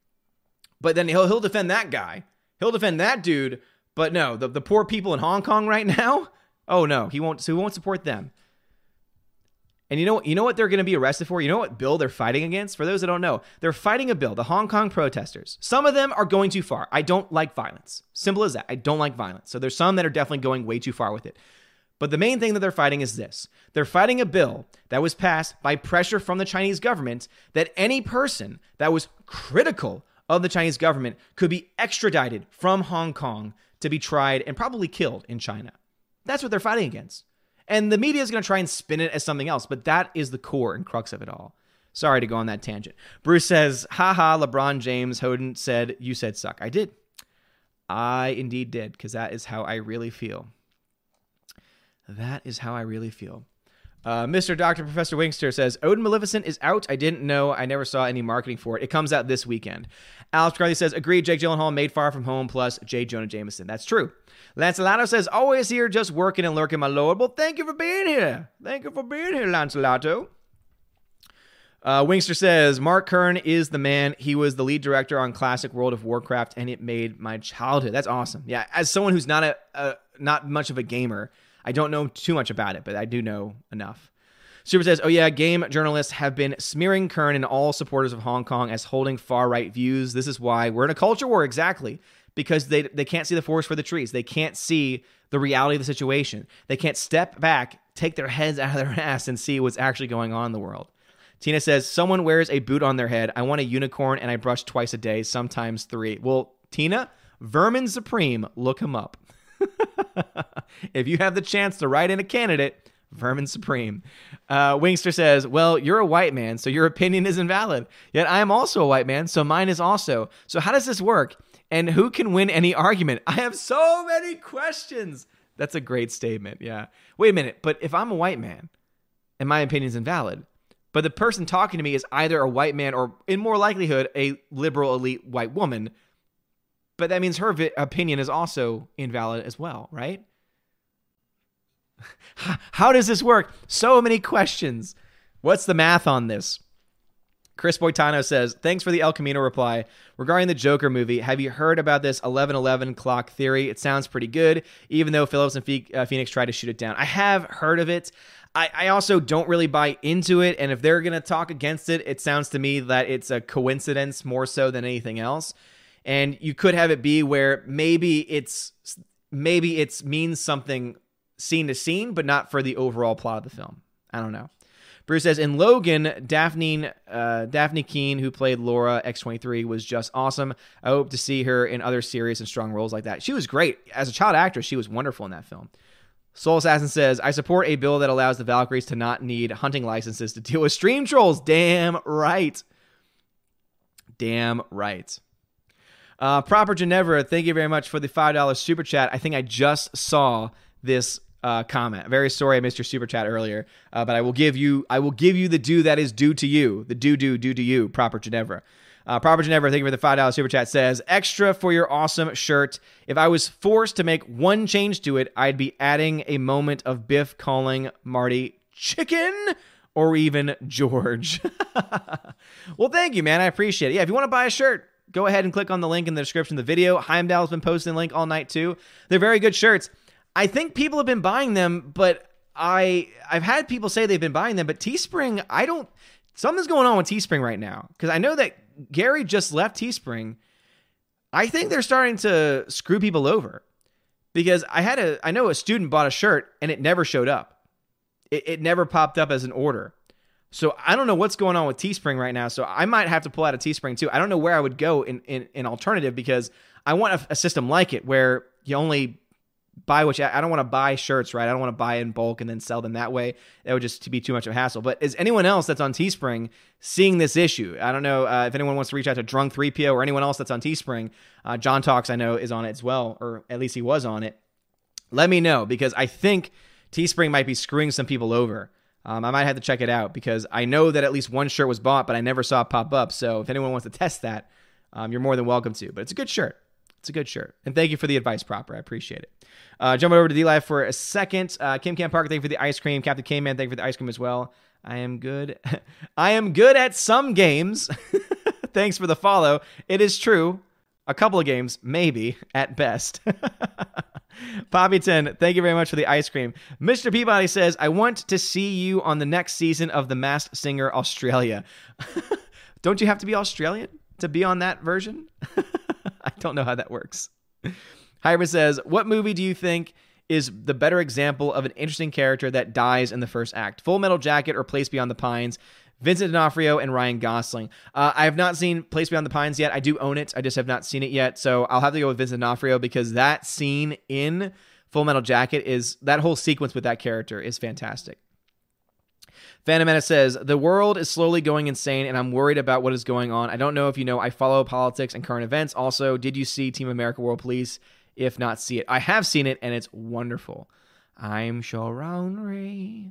S1: But then he'll defend that guy. He'll defend that dude. But no, the poor people in Hong Kong right now, oh no, he won't support them. And you know what they're going to be arrested for? You know what bill they're fighting against? For those that don't know, they're fighting a bill, the Hong Kong protesters. Some of them are going too far. I don't like violence. Simple as that. I don't like violence. So there's some that are definitely going way too far with it. But the main thing that they're fighting is this. They're fighting a bill that was passed by pressure from the Chinese government that any person that was critical of the Chinese government could be extradited from Hong Kong to be tried and probably killed in China. That's what they're fighting against. And the media is going to try and spin it as something else, but that is the core and crux of it all. Sorry to go on that tangent. Bruce says, haha, LeBron James, Hoden said, you said suck. I did. I indeed did, because that is how I really feel. That is how I really feel. Mr. Dr. Professor Wingster says, Odin Maleficent is out. I didn't know. I never saw any marketing for it. It comes out this weekend. Alex McCarthy says, agreed. Jake Gyllenhaal made Far From Home plus J. Jonah Jameson. That's true. Lancelotto says, always here just working and lurking, my lord. Well, thank you for being here. Thank you for being here, Lancelotto. Wingster says, Mark Kern is the man. He was the lead director on classic World of Warcraft, and it made my childhood. That's awesome. Yeah, as someone who's not not much of a gamer, I don't know too much about it, but I do know enough. Super says, oh yeah, game journalists have been smearing Kern and all supporters of Hong Kong as holding far-right views. This is why we're in a culture war, exactly, because they can't see the forest for the trees. They can't see the reality of the situation. They can't step back, take their heads out of their ass, and see what's actually going on in the world. Tina says, someone wears a boot on their head. I want a unicorn, and I brush twice a day, sometimes 3. Well, Tina, Vermin Supreme, look him up. If you have the chance to write in a candidate, Vermin Supreme. Wingster says, well, you're a white man, so your opinion is invalid. Yet I am also a white man, so mine is also. So how does this work? And who can win any argument? I have so many questions. That's a great statement, yeah. Wait a minute, but if I'm a white man and my opinion is invalid, but the person talking to me is either a white man or, in more likelihood, a liberal elite white woman, but that means her opinion is also invalid as well, right? How does this work? So many questions. What's the math on this? Chris Boitano says, thanks for the El Camino reply. Regarding the Joker movie, have you heard about this 11:11 clock theory? It sounds pretty good, even though Phillips and Phoenix tried to shoot it down. I have heard of it. I also don't really buy into it, and if they're going to talk against it, it sounds to me that it's a coincidence more so than anything else. And you could have it be where maybe it's means something scene to scene, but not for the overall plot of the film. I don't know. Bruce says, in Logan, Daphne Keene, who played Laura X-23, was just awesome. I hope to see her in other serious and strong roles like that. She was great. As a child actress, she was wonderful in that film. Soul Assassin says, I support a bill that allows the Valkyries to not need hunting licenses to deal with stream trolls. Damn right. Damn right. Proper Ginevra, thank you very much for the $5 super chat. I think I just saw this comment. Very sorry I missed your super chat earlier, but I will give you the due that is due to you. The due to you, Proper Ginevra. Proper Ginevra, thank you for the $5 super chat, says, extra for your awesome shirt. If I was forced to make one change to it, I'd be adding a moment of Biff calling Marty chicken or even George. Well, thank you, man. I appreciate it. Yeah, if you want to buy a shirt, go ahead and click on the link in the description of the video. Heimdall's been posting the link all night too. They're very good shirts. I think people have been buying them, but I've had people say they've been buying them, but Teespring, something's going on with Teespring right now, because I know that Gary just left Teespring. I think they're starting to screw people over, because I know a student bought a shirt and it never showed up. It never popped up as an order. So I don't know what's going on with Teespring right now. So I might have to pull out a Teespring too. I don't know where I would go in alternative, because I want a system like it where you only buy I don't want to buy shirts, right? I don't want to buy in bulk and then sell them that way. That would just be too much of a hassle. But is anyone else that's on Teespring seeing this issue? I don't know if anyone wants to reach out to Drunk 3PO or anyone else that's on Teespring. John Talks, I know, is on it as well, or at least he was on it. Let me know, because I think Teespring might be screwing some people over. I might have to check it out, because I know that at least one shirt was bought, but I never saw it pop up. So if anyone wants to test that, you're more than welcome to. But it's a good shirt. It's a good shirt. And thank you for the advice, Proper. I appreciate it. Jumping over to D-Live for a second. Kim Cam Parker, thank you for the ice cream. Captain K-Man, thank you for the ice cream as well. I am good. I am good at some games. Thanks for the follow. It is true. A couple of games, maybe, at best. Poppy10, thank you very much for the ice cream. Mr. Peabody says, I want to see you on the next season of The Masked Singer Australia. Don't you have to be Australian to be on that version? I don't know how that works. Hybrid says, what movie do you think is the better example of an interesting character that dies in the first act? Full Metal Jacket or Place Beyond the Pines? Vincent D'Onofrio and Ryan Gosling. I have not seen Place Beyond the Pines yet. I do own it. I just have not seen it yet. So I'll have to go with Vincent D'Onofrio, because that scene in Full Metal Jacket that whole sequence with that character is fantastic. Phantom Menace says, the world is slowly going insane, and I'm worried about what is going on. I don't know if you know, I follow politics and current events. Also, did you see Team America World Police? If not, see it. I have seen it, and it's wonderful. I'm Sharon Ray.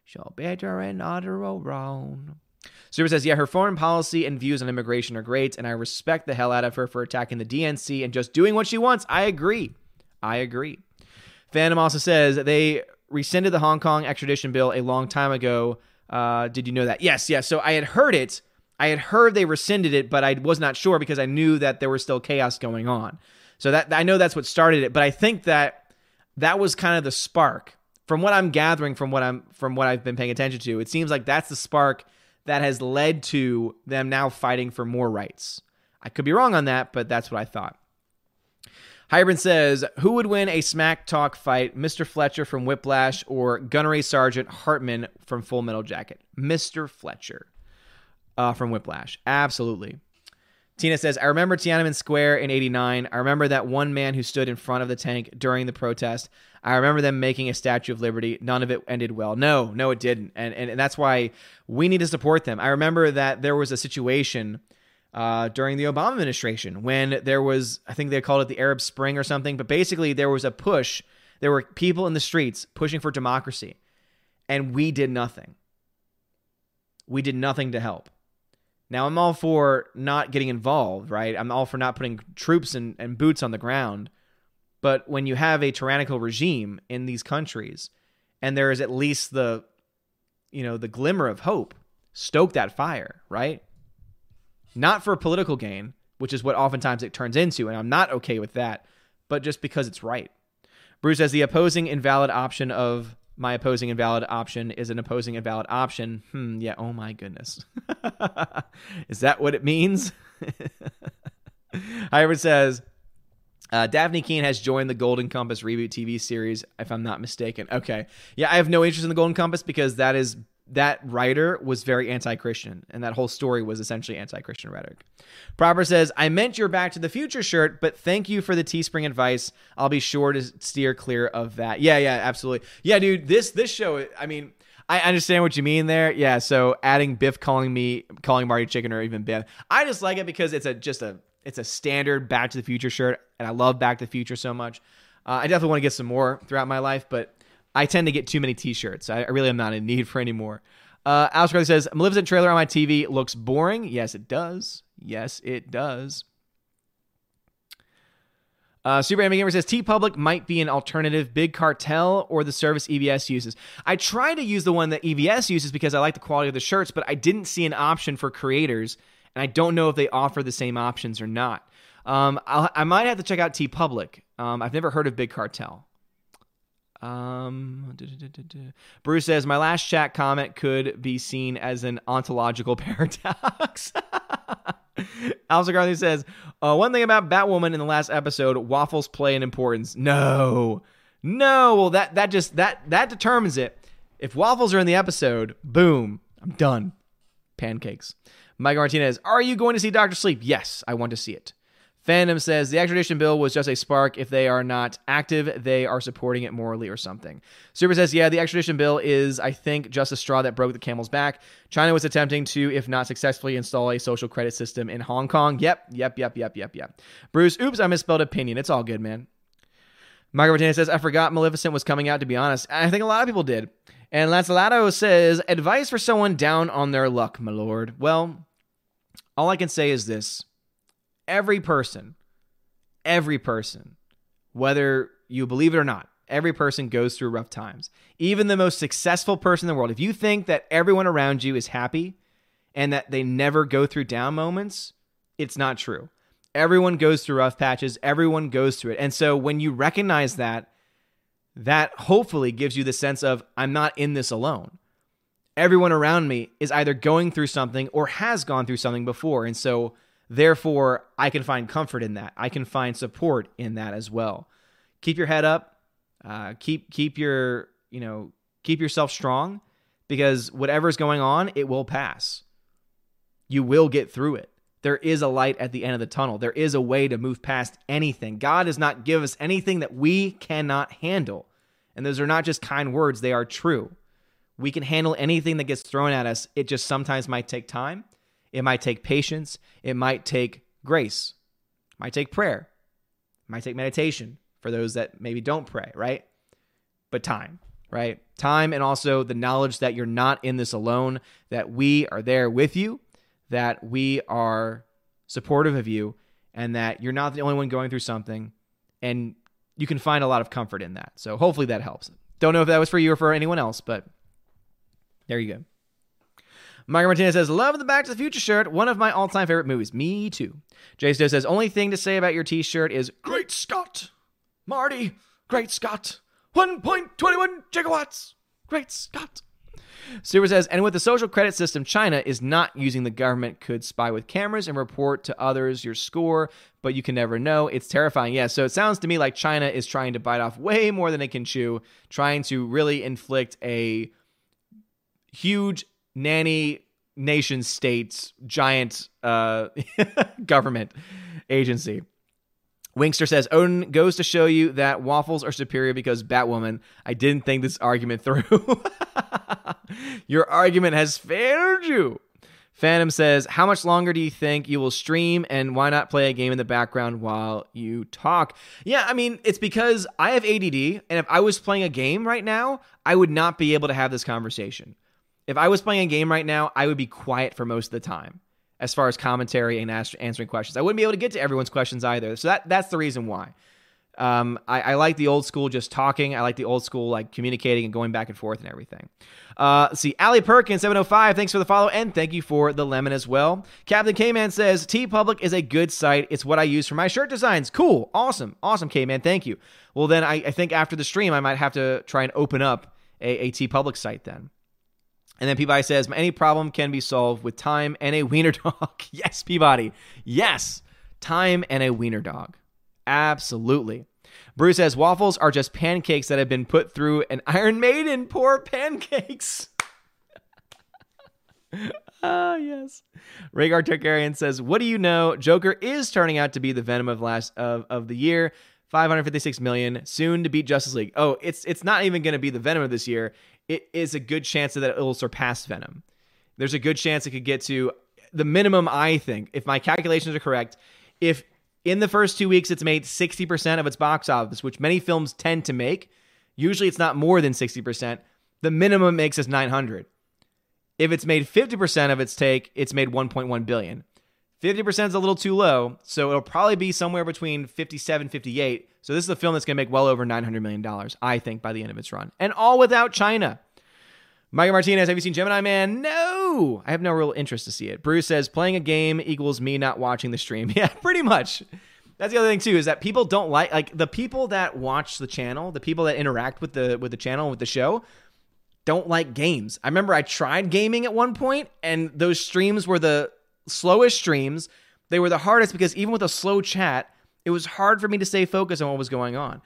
S1: So better and not wrong. Super says, yeah, her foreign policy and views on immigration are great, and I respect the hell out of her for attacking the DNC and just doing what she wants. I agree. Phantom also says they rescinded the Hong Kong extradition bill a long time ago. Did you know that? Yes. So I had heard it. I had heard they rescinded it, but I was not sure because I knew that there was still chaos going on. So that I know that's what started it, but I think that was kind of the spark. From what I'm gathering, from what I've been paying attention to, it seems like that's the spark that has led to them now fighting for more rights. I could be wrong on that, but that's what I thought. Hybrid says, who would win a smack talk fight, Mr. Fletcher from Whiplash or Gunnery Sergeant Hartman from Full Metal Jacket? Mr. Fletcher from Whiplash. Absolutely. Tina says, I remember Tiananmen Square in 89. I remember that one man who stood in front of the tank during the protest. I remember them making a Statue of Liberty. None of it ended well. No, it didn't. And that's why we need to support them. I remember that there was a situation during the Obama administration when there was, I think they called it the Arab Spring or something, but basically there was a push. There were people in the streets pushing for democracy, and we did nothing. We did nothing to help. Now, I'm all for not getting involved, right? I'm all for not putting troops and boots on the ground. But when you have a tyrannical regime in these countries, and there is at least the glimmer of hope, stoke that fire, right? Not for political gain, which is what oftentimes it turns into, and I'm not okay with that, but just because it's right. Bruce says, my opposing invalid option is an opposing invalid option. Yeah, oh my goodness. Is that what it means? Hybrid says, Daphne Keane has joined the Golden Compass reboot TV series, if I'm not mistaken. Okay. Yeah, I have no interest in the Golden Compass because that writer was very anti-Christian, and that whole story was essentially anti-Christian rhetoric. Proper says, I meant your Back to the Future shirt, but thank you for the Teespring advice. I'll be sure to steer clear of that. Yeah, absolutely. Yeah, dude, this show, I mean, I understand what you mean there. Yeah, so adding Biff calling Marty chicken or even Biff. I just like it because it's a standard Back to the Future shirt, and I love Back to the Future so much. I definitely want to get some more throughout my life, but I tend to get too many t-shirts. I really am not in need for any more. Alex Carly says, Maleficent trailer on my TV looks boring. Yes, it does. Super Anime Gamer says, TeePublic might be an alternative Big Cartel or the service EVS uses. I try to use the one that EVS uses because I like the quality of the shirts, but I didn't see an option for creators, and I don't know if they offer the same options or not. I might have to check out TeePublic. I've never heard of Big Cartel. Bruce says, my last chat comment could be seen as an ontological paradox. Alistair Garthy says, one thing about Batwoman in the last episode, waffles play an importance. No. Well, that determines it. If waffles are in the episode, boom, I'm done. Pancakes. Michael Martinez, are you going to see Dr. Sleep? Yes, I want to see it. Fandom says the extradition bill was just a spark. If they are not active, they are supporting it morally or something. Super says, yeah, the extradition bill is, I think, just a straw that broke the camel's back. China was attempting to, if not successfully, install a social credit system in Hong Kong. Yep. Bruce, oops, I misspelled opinion. It's all good, man. Margaret Martinez says, I forgot Maleficent was coming out, to be honest. I think a lot of people did. And Lancelotto says, advice for someone down on their luck, my lord. Well, all I can say is this. Every person, whether you believe it or not, every person goes through rough times. Even the most successful person in the world. If you think that everyone around you is happy and that they never go through down moments, it's not true. Everyone goes through rough patches. Everyone goes through it. And so when you recognize that hopefully gives you the sense of, I'm not in this alone. Everyone around me is either going through something or has gone through something before. And so therefore, I can find comfort in that. I can find support in that as well. Keep your head up. Keep yourself strong, because whatever's going on, it will pass. You will get through it. There is a light at the end of the tunnel. There is a way to move past anything. God does not give us anything that we cannot handle. And those are not just kind words. They are true. We can handle anything that gets thrown at us. It just sometimes might take time. It might take patience. It might take grace. It might take prayer. It might take meditation for those that maybe don't pray, right? But time. right? Time, and also the knowledge that you're not in this alone, that we are there with you, that we are supportive of you, and that you're not the only one going through something, and you can find a lot of comfort in that. So hopefully that helps. Don't know if that was for you or for anyone else, but there you go. Michael Martinez says, love the Back to the Future shirt. One of my all-time favorite movies. Me too. Jay Stowe says, only thing to say about your t-shirt is, Great Scott! Marty, Great Scott! 1.21 gigawatts! Great Scott! Super says, and with the social credit system, China is not using the government could spy with cameras and report to others your score, but you can never know. It's terrifying. Yeah, so it sounds to me like China is trying to bite off way more than it can chew, trying to really inflict a huge nanny nation states giant government agency. Winkster says, Odin goes to show you that waffles are superior because Batwoman. I didn't think this argument through. Your argument has failed you. Phantom says, how much longer do you think you will stream, and why not play a game in the background while you talk? Yeah, I mean, it's because I have ADD, and if I was playing a game right now, I would not be able to have this conversation. If I was playing a game right now, I would be quiet for most of the time as far as commentary and answering questions. I wouldn't be able to get to everyone's questions either. So that's the reason why. I like the old school just talking. I like the old school like communicating and going back and forth and everything. See, Ali Perkins 705, thanks for the follow, and thank you for the lemon as well. Captain K-Man says, TeePublic is a good site. It's what I use for my shirt designs. Cool. Awesome, K-Man. Thank you. Well, then I think after the stream, I might have to try and open up a TeePublic site then. And then Peabody says, any problem can be solved with time and a wiener dog. Yes, Peabody. Yes, time and a wiener dog. Absolutely. Bruce says, waffles are just pancakes that have been put through an Iron Maiden. Poor pancakes. Yes. Rhaegar Targaryen says, what do you know? Joker is turning out to be the Venom of the year. 556 million, soon to beat Justice League. Oh, it's not even going to be the Venom of this year. It is a good chance that it will surpass Venom. There's a good chance it could get to the minimum, I think, if my calculations are correct. If in the first 2 weeks it's made 60% of its box office, which many films tend to make, usually it's not more than 60%, the minimum makes us 900. If it's made 50% of its take, it's made 1.1 billion. 50% is a little too low, so it'll probably be somewhere between 57, 58. So this is a film that's going to make well over $900 million, I think, by the end of its run. And all without China. Michael Martinez, have you seen Gemini Man? No! I have no real interest to see it. Bruce says, playing a game equals me not watching the stream. Yeah, pretty much. That's the other thing, too, is that people don't like the people that watch the channel, the people that interact with the channel, with the show, don't like games. I remember I tried gaming at one point, and those streams were the slowest streams. They were the hardest because even with a slow chat, it was hard for me to stay focused on what was going on.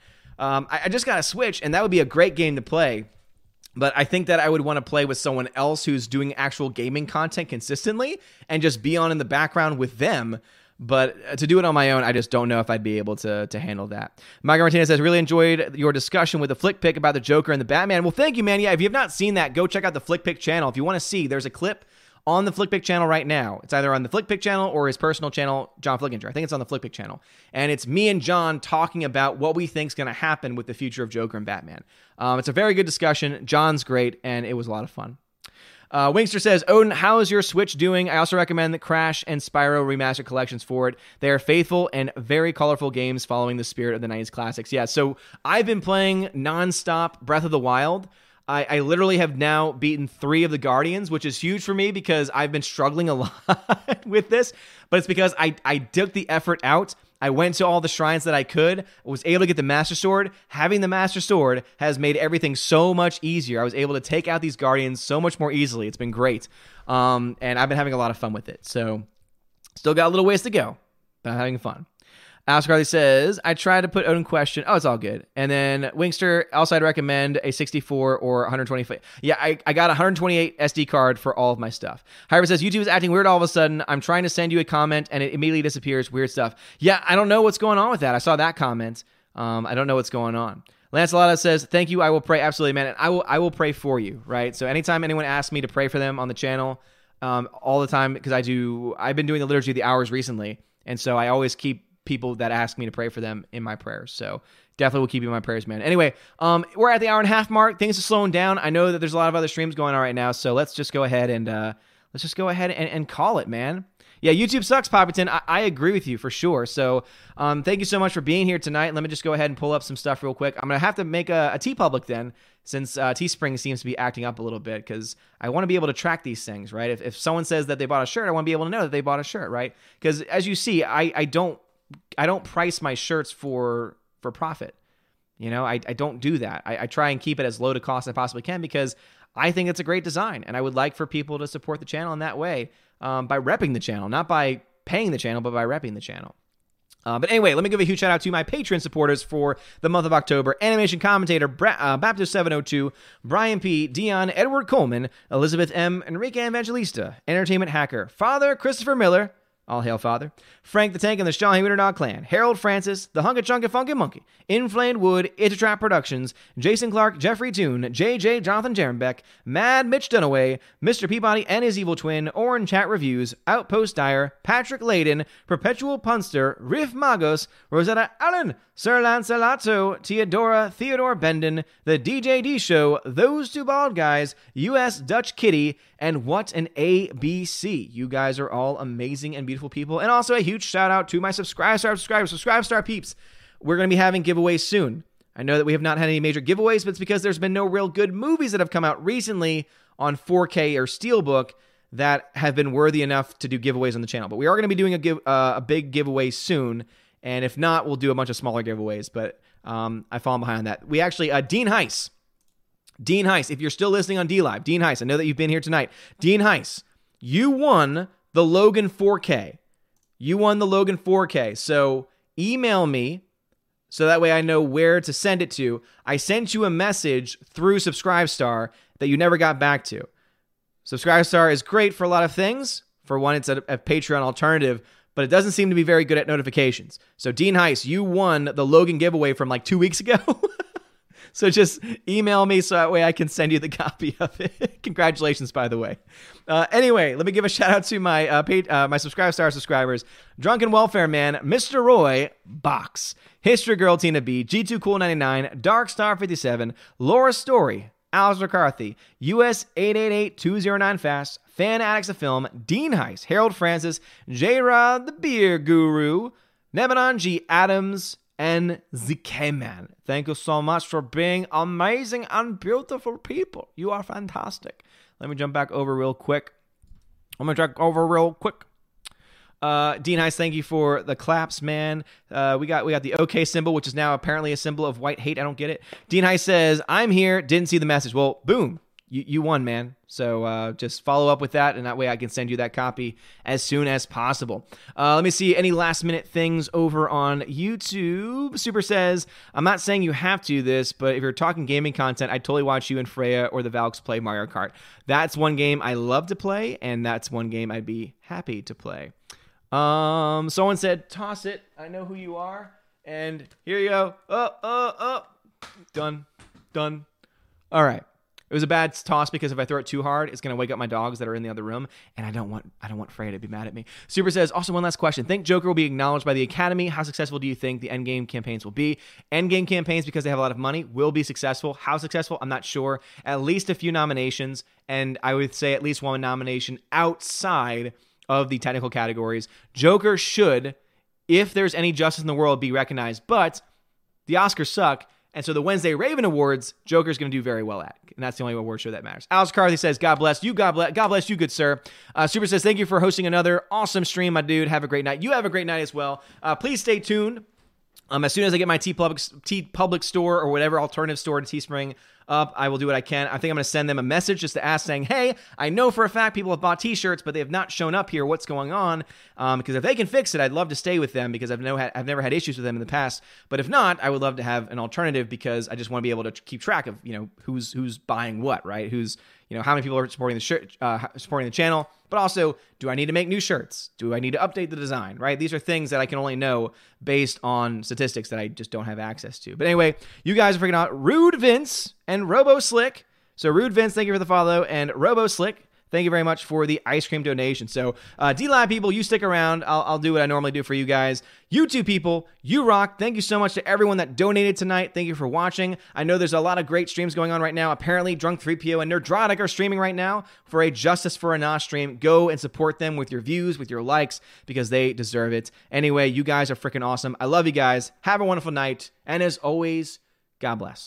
S1: I just got a Switch, and that would be a great game to play. But I think that I would want to play with someone else who's doing actual gaming content consistently and just be on in the background with them. But to do it on my own, I just don't know if I'd be able to handle that. Michael Martinez says, really enjoyed your discussion with the Flick Pick about the Joker and the Batman. Well, thank you, man. Yeah, if you have not seen that, go check out the Flick Pick channel. If you want to see, there's a clip on the FlickPick channel right now. It's either on the FlickPick channel or his personal channel, John Flickinger. I think it's on the FlickPick channel. And it's me and John talking about what we think is going to happen with the future of Joker and Batman. It's a very good discussion. John's great, and it was a lot of fun. Wingster says, Odin, how is your Switch doing? I also recommend the Crash and Spyro remastered collections for it. They are faithful and very colorful games following the spirit of the 90s classics. Yeah, so I've been playing nonstop Breath of the Wild. I literally have now beaten 3 of the Guardians, which is huge for me because I've been struggling a lot with this. But it's because I took the effort out. I went to all the shrines that I could, was able to get the Master Sword. Having the Master Sword has made everything so much easier. I was able to take out these Guardians so much more easily. It's been great. And I've been having a lot of fun with it. So still got a little ways to go, but I'm having fun. Alex Carly says, I tried to put Odin question. Oh, it's all good. And then Wingster, also I'd recommend a 64 or 125. Yeah, I got a 128 SD card for all of my stuff. Hyper says, YouTube is acting weird all of a sudden. I'm trying to send you a comment and it immediately disappears. Weird stuff. Yeah, I don't know what's going on with that. I saw that comment. I don't know what's going on. Lancelot says, thank you. I will pray. Absolutely, man. And I will pray for you, right? So anytime anyone asks me to pray for them on the channel, all the time, because I've been doing the Liturgy of the Hours recently. And so I always keep people that ask me to pray for them in my prayers. So definitely will keep you in my prayers, man. Anyway, we're at the hour and a half mark. Things are slowing down. I know that there's a lot of other streams going on right now, so let's just go ahead and call it, man. Yeah, YouTube sucks, Poppington. I agree with you for sure. So thank you so much for being here tonight. Let me just go ahead and pull up some stuff real quick. I'm going to have to make a TeePublic then, since Teespring seems to be acting up a little bit, because I want to be able to track these things, right? If someone says that they bought a shirt, I want to be able to know that they bought a shirt, right? Because as you see, I don't price my shirts for profit. You know, I don't do that. I try and keep it as low to cost as I possibly can, because I think it's a great design, and I would like for people to support the channel in that way, by repping the channel, not by paying the channel, but by repping the channel. But anyway, let me give a huge shout out to my Patreon supporters for the month of October: Animation Commentator, Baptist702, Brian P., Dion, Edward Coleman, Elizabeth M., Enrique Evangelista, Entertainment Hacker, Father Christopher Miller, all hail Father, Frank the Tank and the Shawnee Winter Dog Clan, Harold Francis, the Hunka Chunka Funky Monkey, Inflamed Wood, It's a Trap Productions, Jason Clark, Jeffrey Toon, JJ Jonathan Jarenbeck, Mad Mitch Dunaway, Mr. Peabody and his evil twin, Orange Chat Reviews, Outpost Dyer, Patrick Layden, Perpetual Punster, Riff Magos, Rosetta Allen, Sir Lancelato, Theodora Theodore Benden, The DJD Show, Those Two Bald Guys, US Dutch Kitty, and What an ABC. You guys are all amazing and beautiful people. And also a huge shout out to my Subscribe Star peeps. We're going to be having giveaways soon. I know that we have not had any major giveaways, but it's because there's been no real good movies that have come out recently on 4K or Steelbook that have been worthy enough to do giveaways on the channel. But we are going to be doing a big giveaway soon. And if not, we'll do a bunch of smaller giveaways. But I fall behind on that. We actually, Dean Heiss, if you're still listening on DLive, Dean Heiss, I know that you've been here tonight. Dean Heiss, you won the Logan 4K. So email me so that way I know where to send it to. I sent you a message through Subscribestar that you never got back to. Subscribestar is great for a lot of things. For one, it's a Patreon alternative, but it doesn't seem to be very good at notifications. So Dean Heiss, you won the Logan giveaway from like 2 weeks ago. So just email me so that way I can send you the copy of it. Congratulations, by the way. Anyway, let me give a shout out to my my Subscribestar subscribers: Drunken Welfare Man, Mr. Roy, Box, History Girl Tina B, G2 Cool 99, Dark Star 57, Laura Story, Alice McCarthy, US 888209 Fast, Fan Addicts of Film, Dean Heiss, Harold Francis, J-Rod the Beer Guru, Nebanon G. Adams, and ZK-Man. Thank you so much for being amazing and beautiful people. You are fantastic. Let me jump back over real quick. Dean Heiss, thank you for the claps, man. We got the OK symbol, which is now apparently a symbol of white hate. I don't get it. Dean Heiss says, I'm here, didn't see the message. Well, boom. You won, man. So just follow up with that, and that way I can send you that copy as soon as possible. Let me see any last-minute things over on YouTube. Super says, I'm not saying you have to do this, but if you're talking gaming content, I'd totally watch you and Freya or the Valks play Mario Kart. That's one game I love to play, and that's one game I'd be happy to play. Someone said, toss it. I know who you are. And here you go. Done. All right. It was a bad toss because if I throw it too hard, it's going to wake up my dogs that are in the other room, and I don't want Freya to be mad at me. Super says, also one last question. Think Joker will be acknowledged by the Academy? How successful do you think the Endgame campaigns will be? Endgame campaigns, because they have a lot of money, will be successful. How successful? I'm not sure. At least a few nominations, and I would say at least one nomination outside of the technical categories. Joker should, if there's any justice in the world, be recognized, but the Oscars suck. And so the Wednesday Raven Awards, Joker's going to do very well at. And that's the only award show that matters. Alice Carthy says, God bless you, God bless you, good sir. Super says, thank you for hosting another awesome stream, my dude. Have a great night. You have a great night as well. Please stay tuned. As soon as I get my TeePublic store or whatever alternative store to Teespring up, I will do what I can. I think I'm going to send them a message just to ask, saying, hey, I know for a fact people have bought t-shirts, but they have not shown up here. What's going on? Because if they can fix it, I'd love to stay with them, because I've never had issues with them in the past. But if not, I would love to have an alternative, because I just want to be able to keep track of, who's buying what, right? Who's, how many people are supporting the channel. But also, do I need to make new shirts? Do I need to update the design, right? These are things that I can only know based on statistics that I just don't have access to. But anyway, you guys are freaking out. Rude Vince and Robo Slick. So Rude Vince, thank you for the follow. And Robo Slick, thank you very much for the ice cream donation. So, D-Live people, you stick around. I'll do what I normally do for you guys. YouTube people, you rock. Thank you so much to everyone that donated tonight. Thank you for watching. I know there's a lot of great streams going on right now. Apparently, Drunk 3PO and Nerdrotic are streaming right now for a Justice for Anas stream. Go and support them with your views, with your likes, because they deserve it. Anyway, you guys are freaking awesome. I love you guys. Have a wonderful night. And as always, God bless.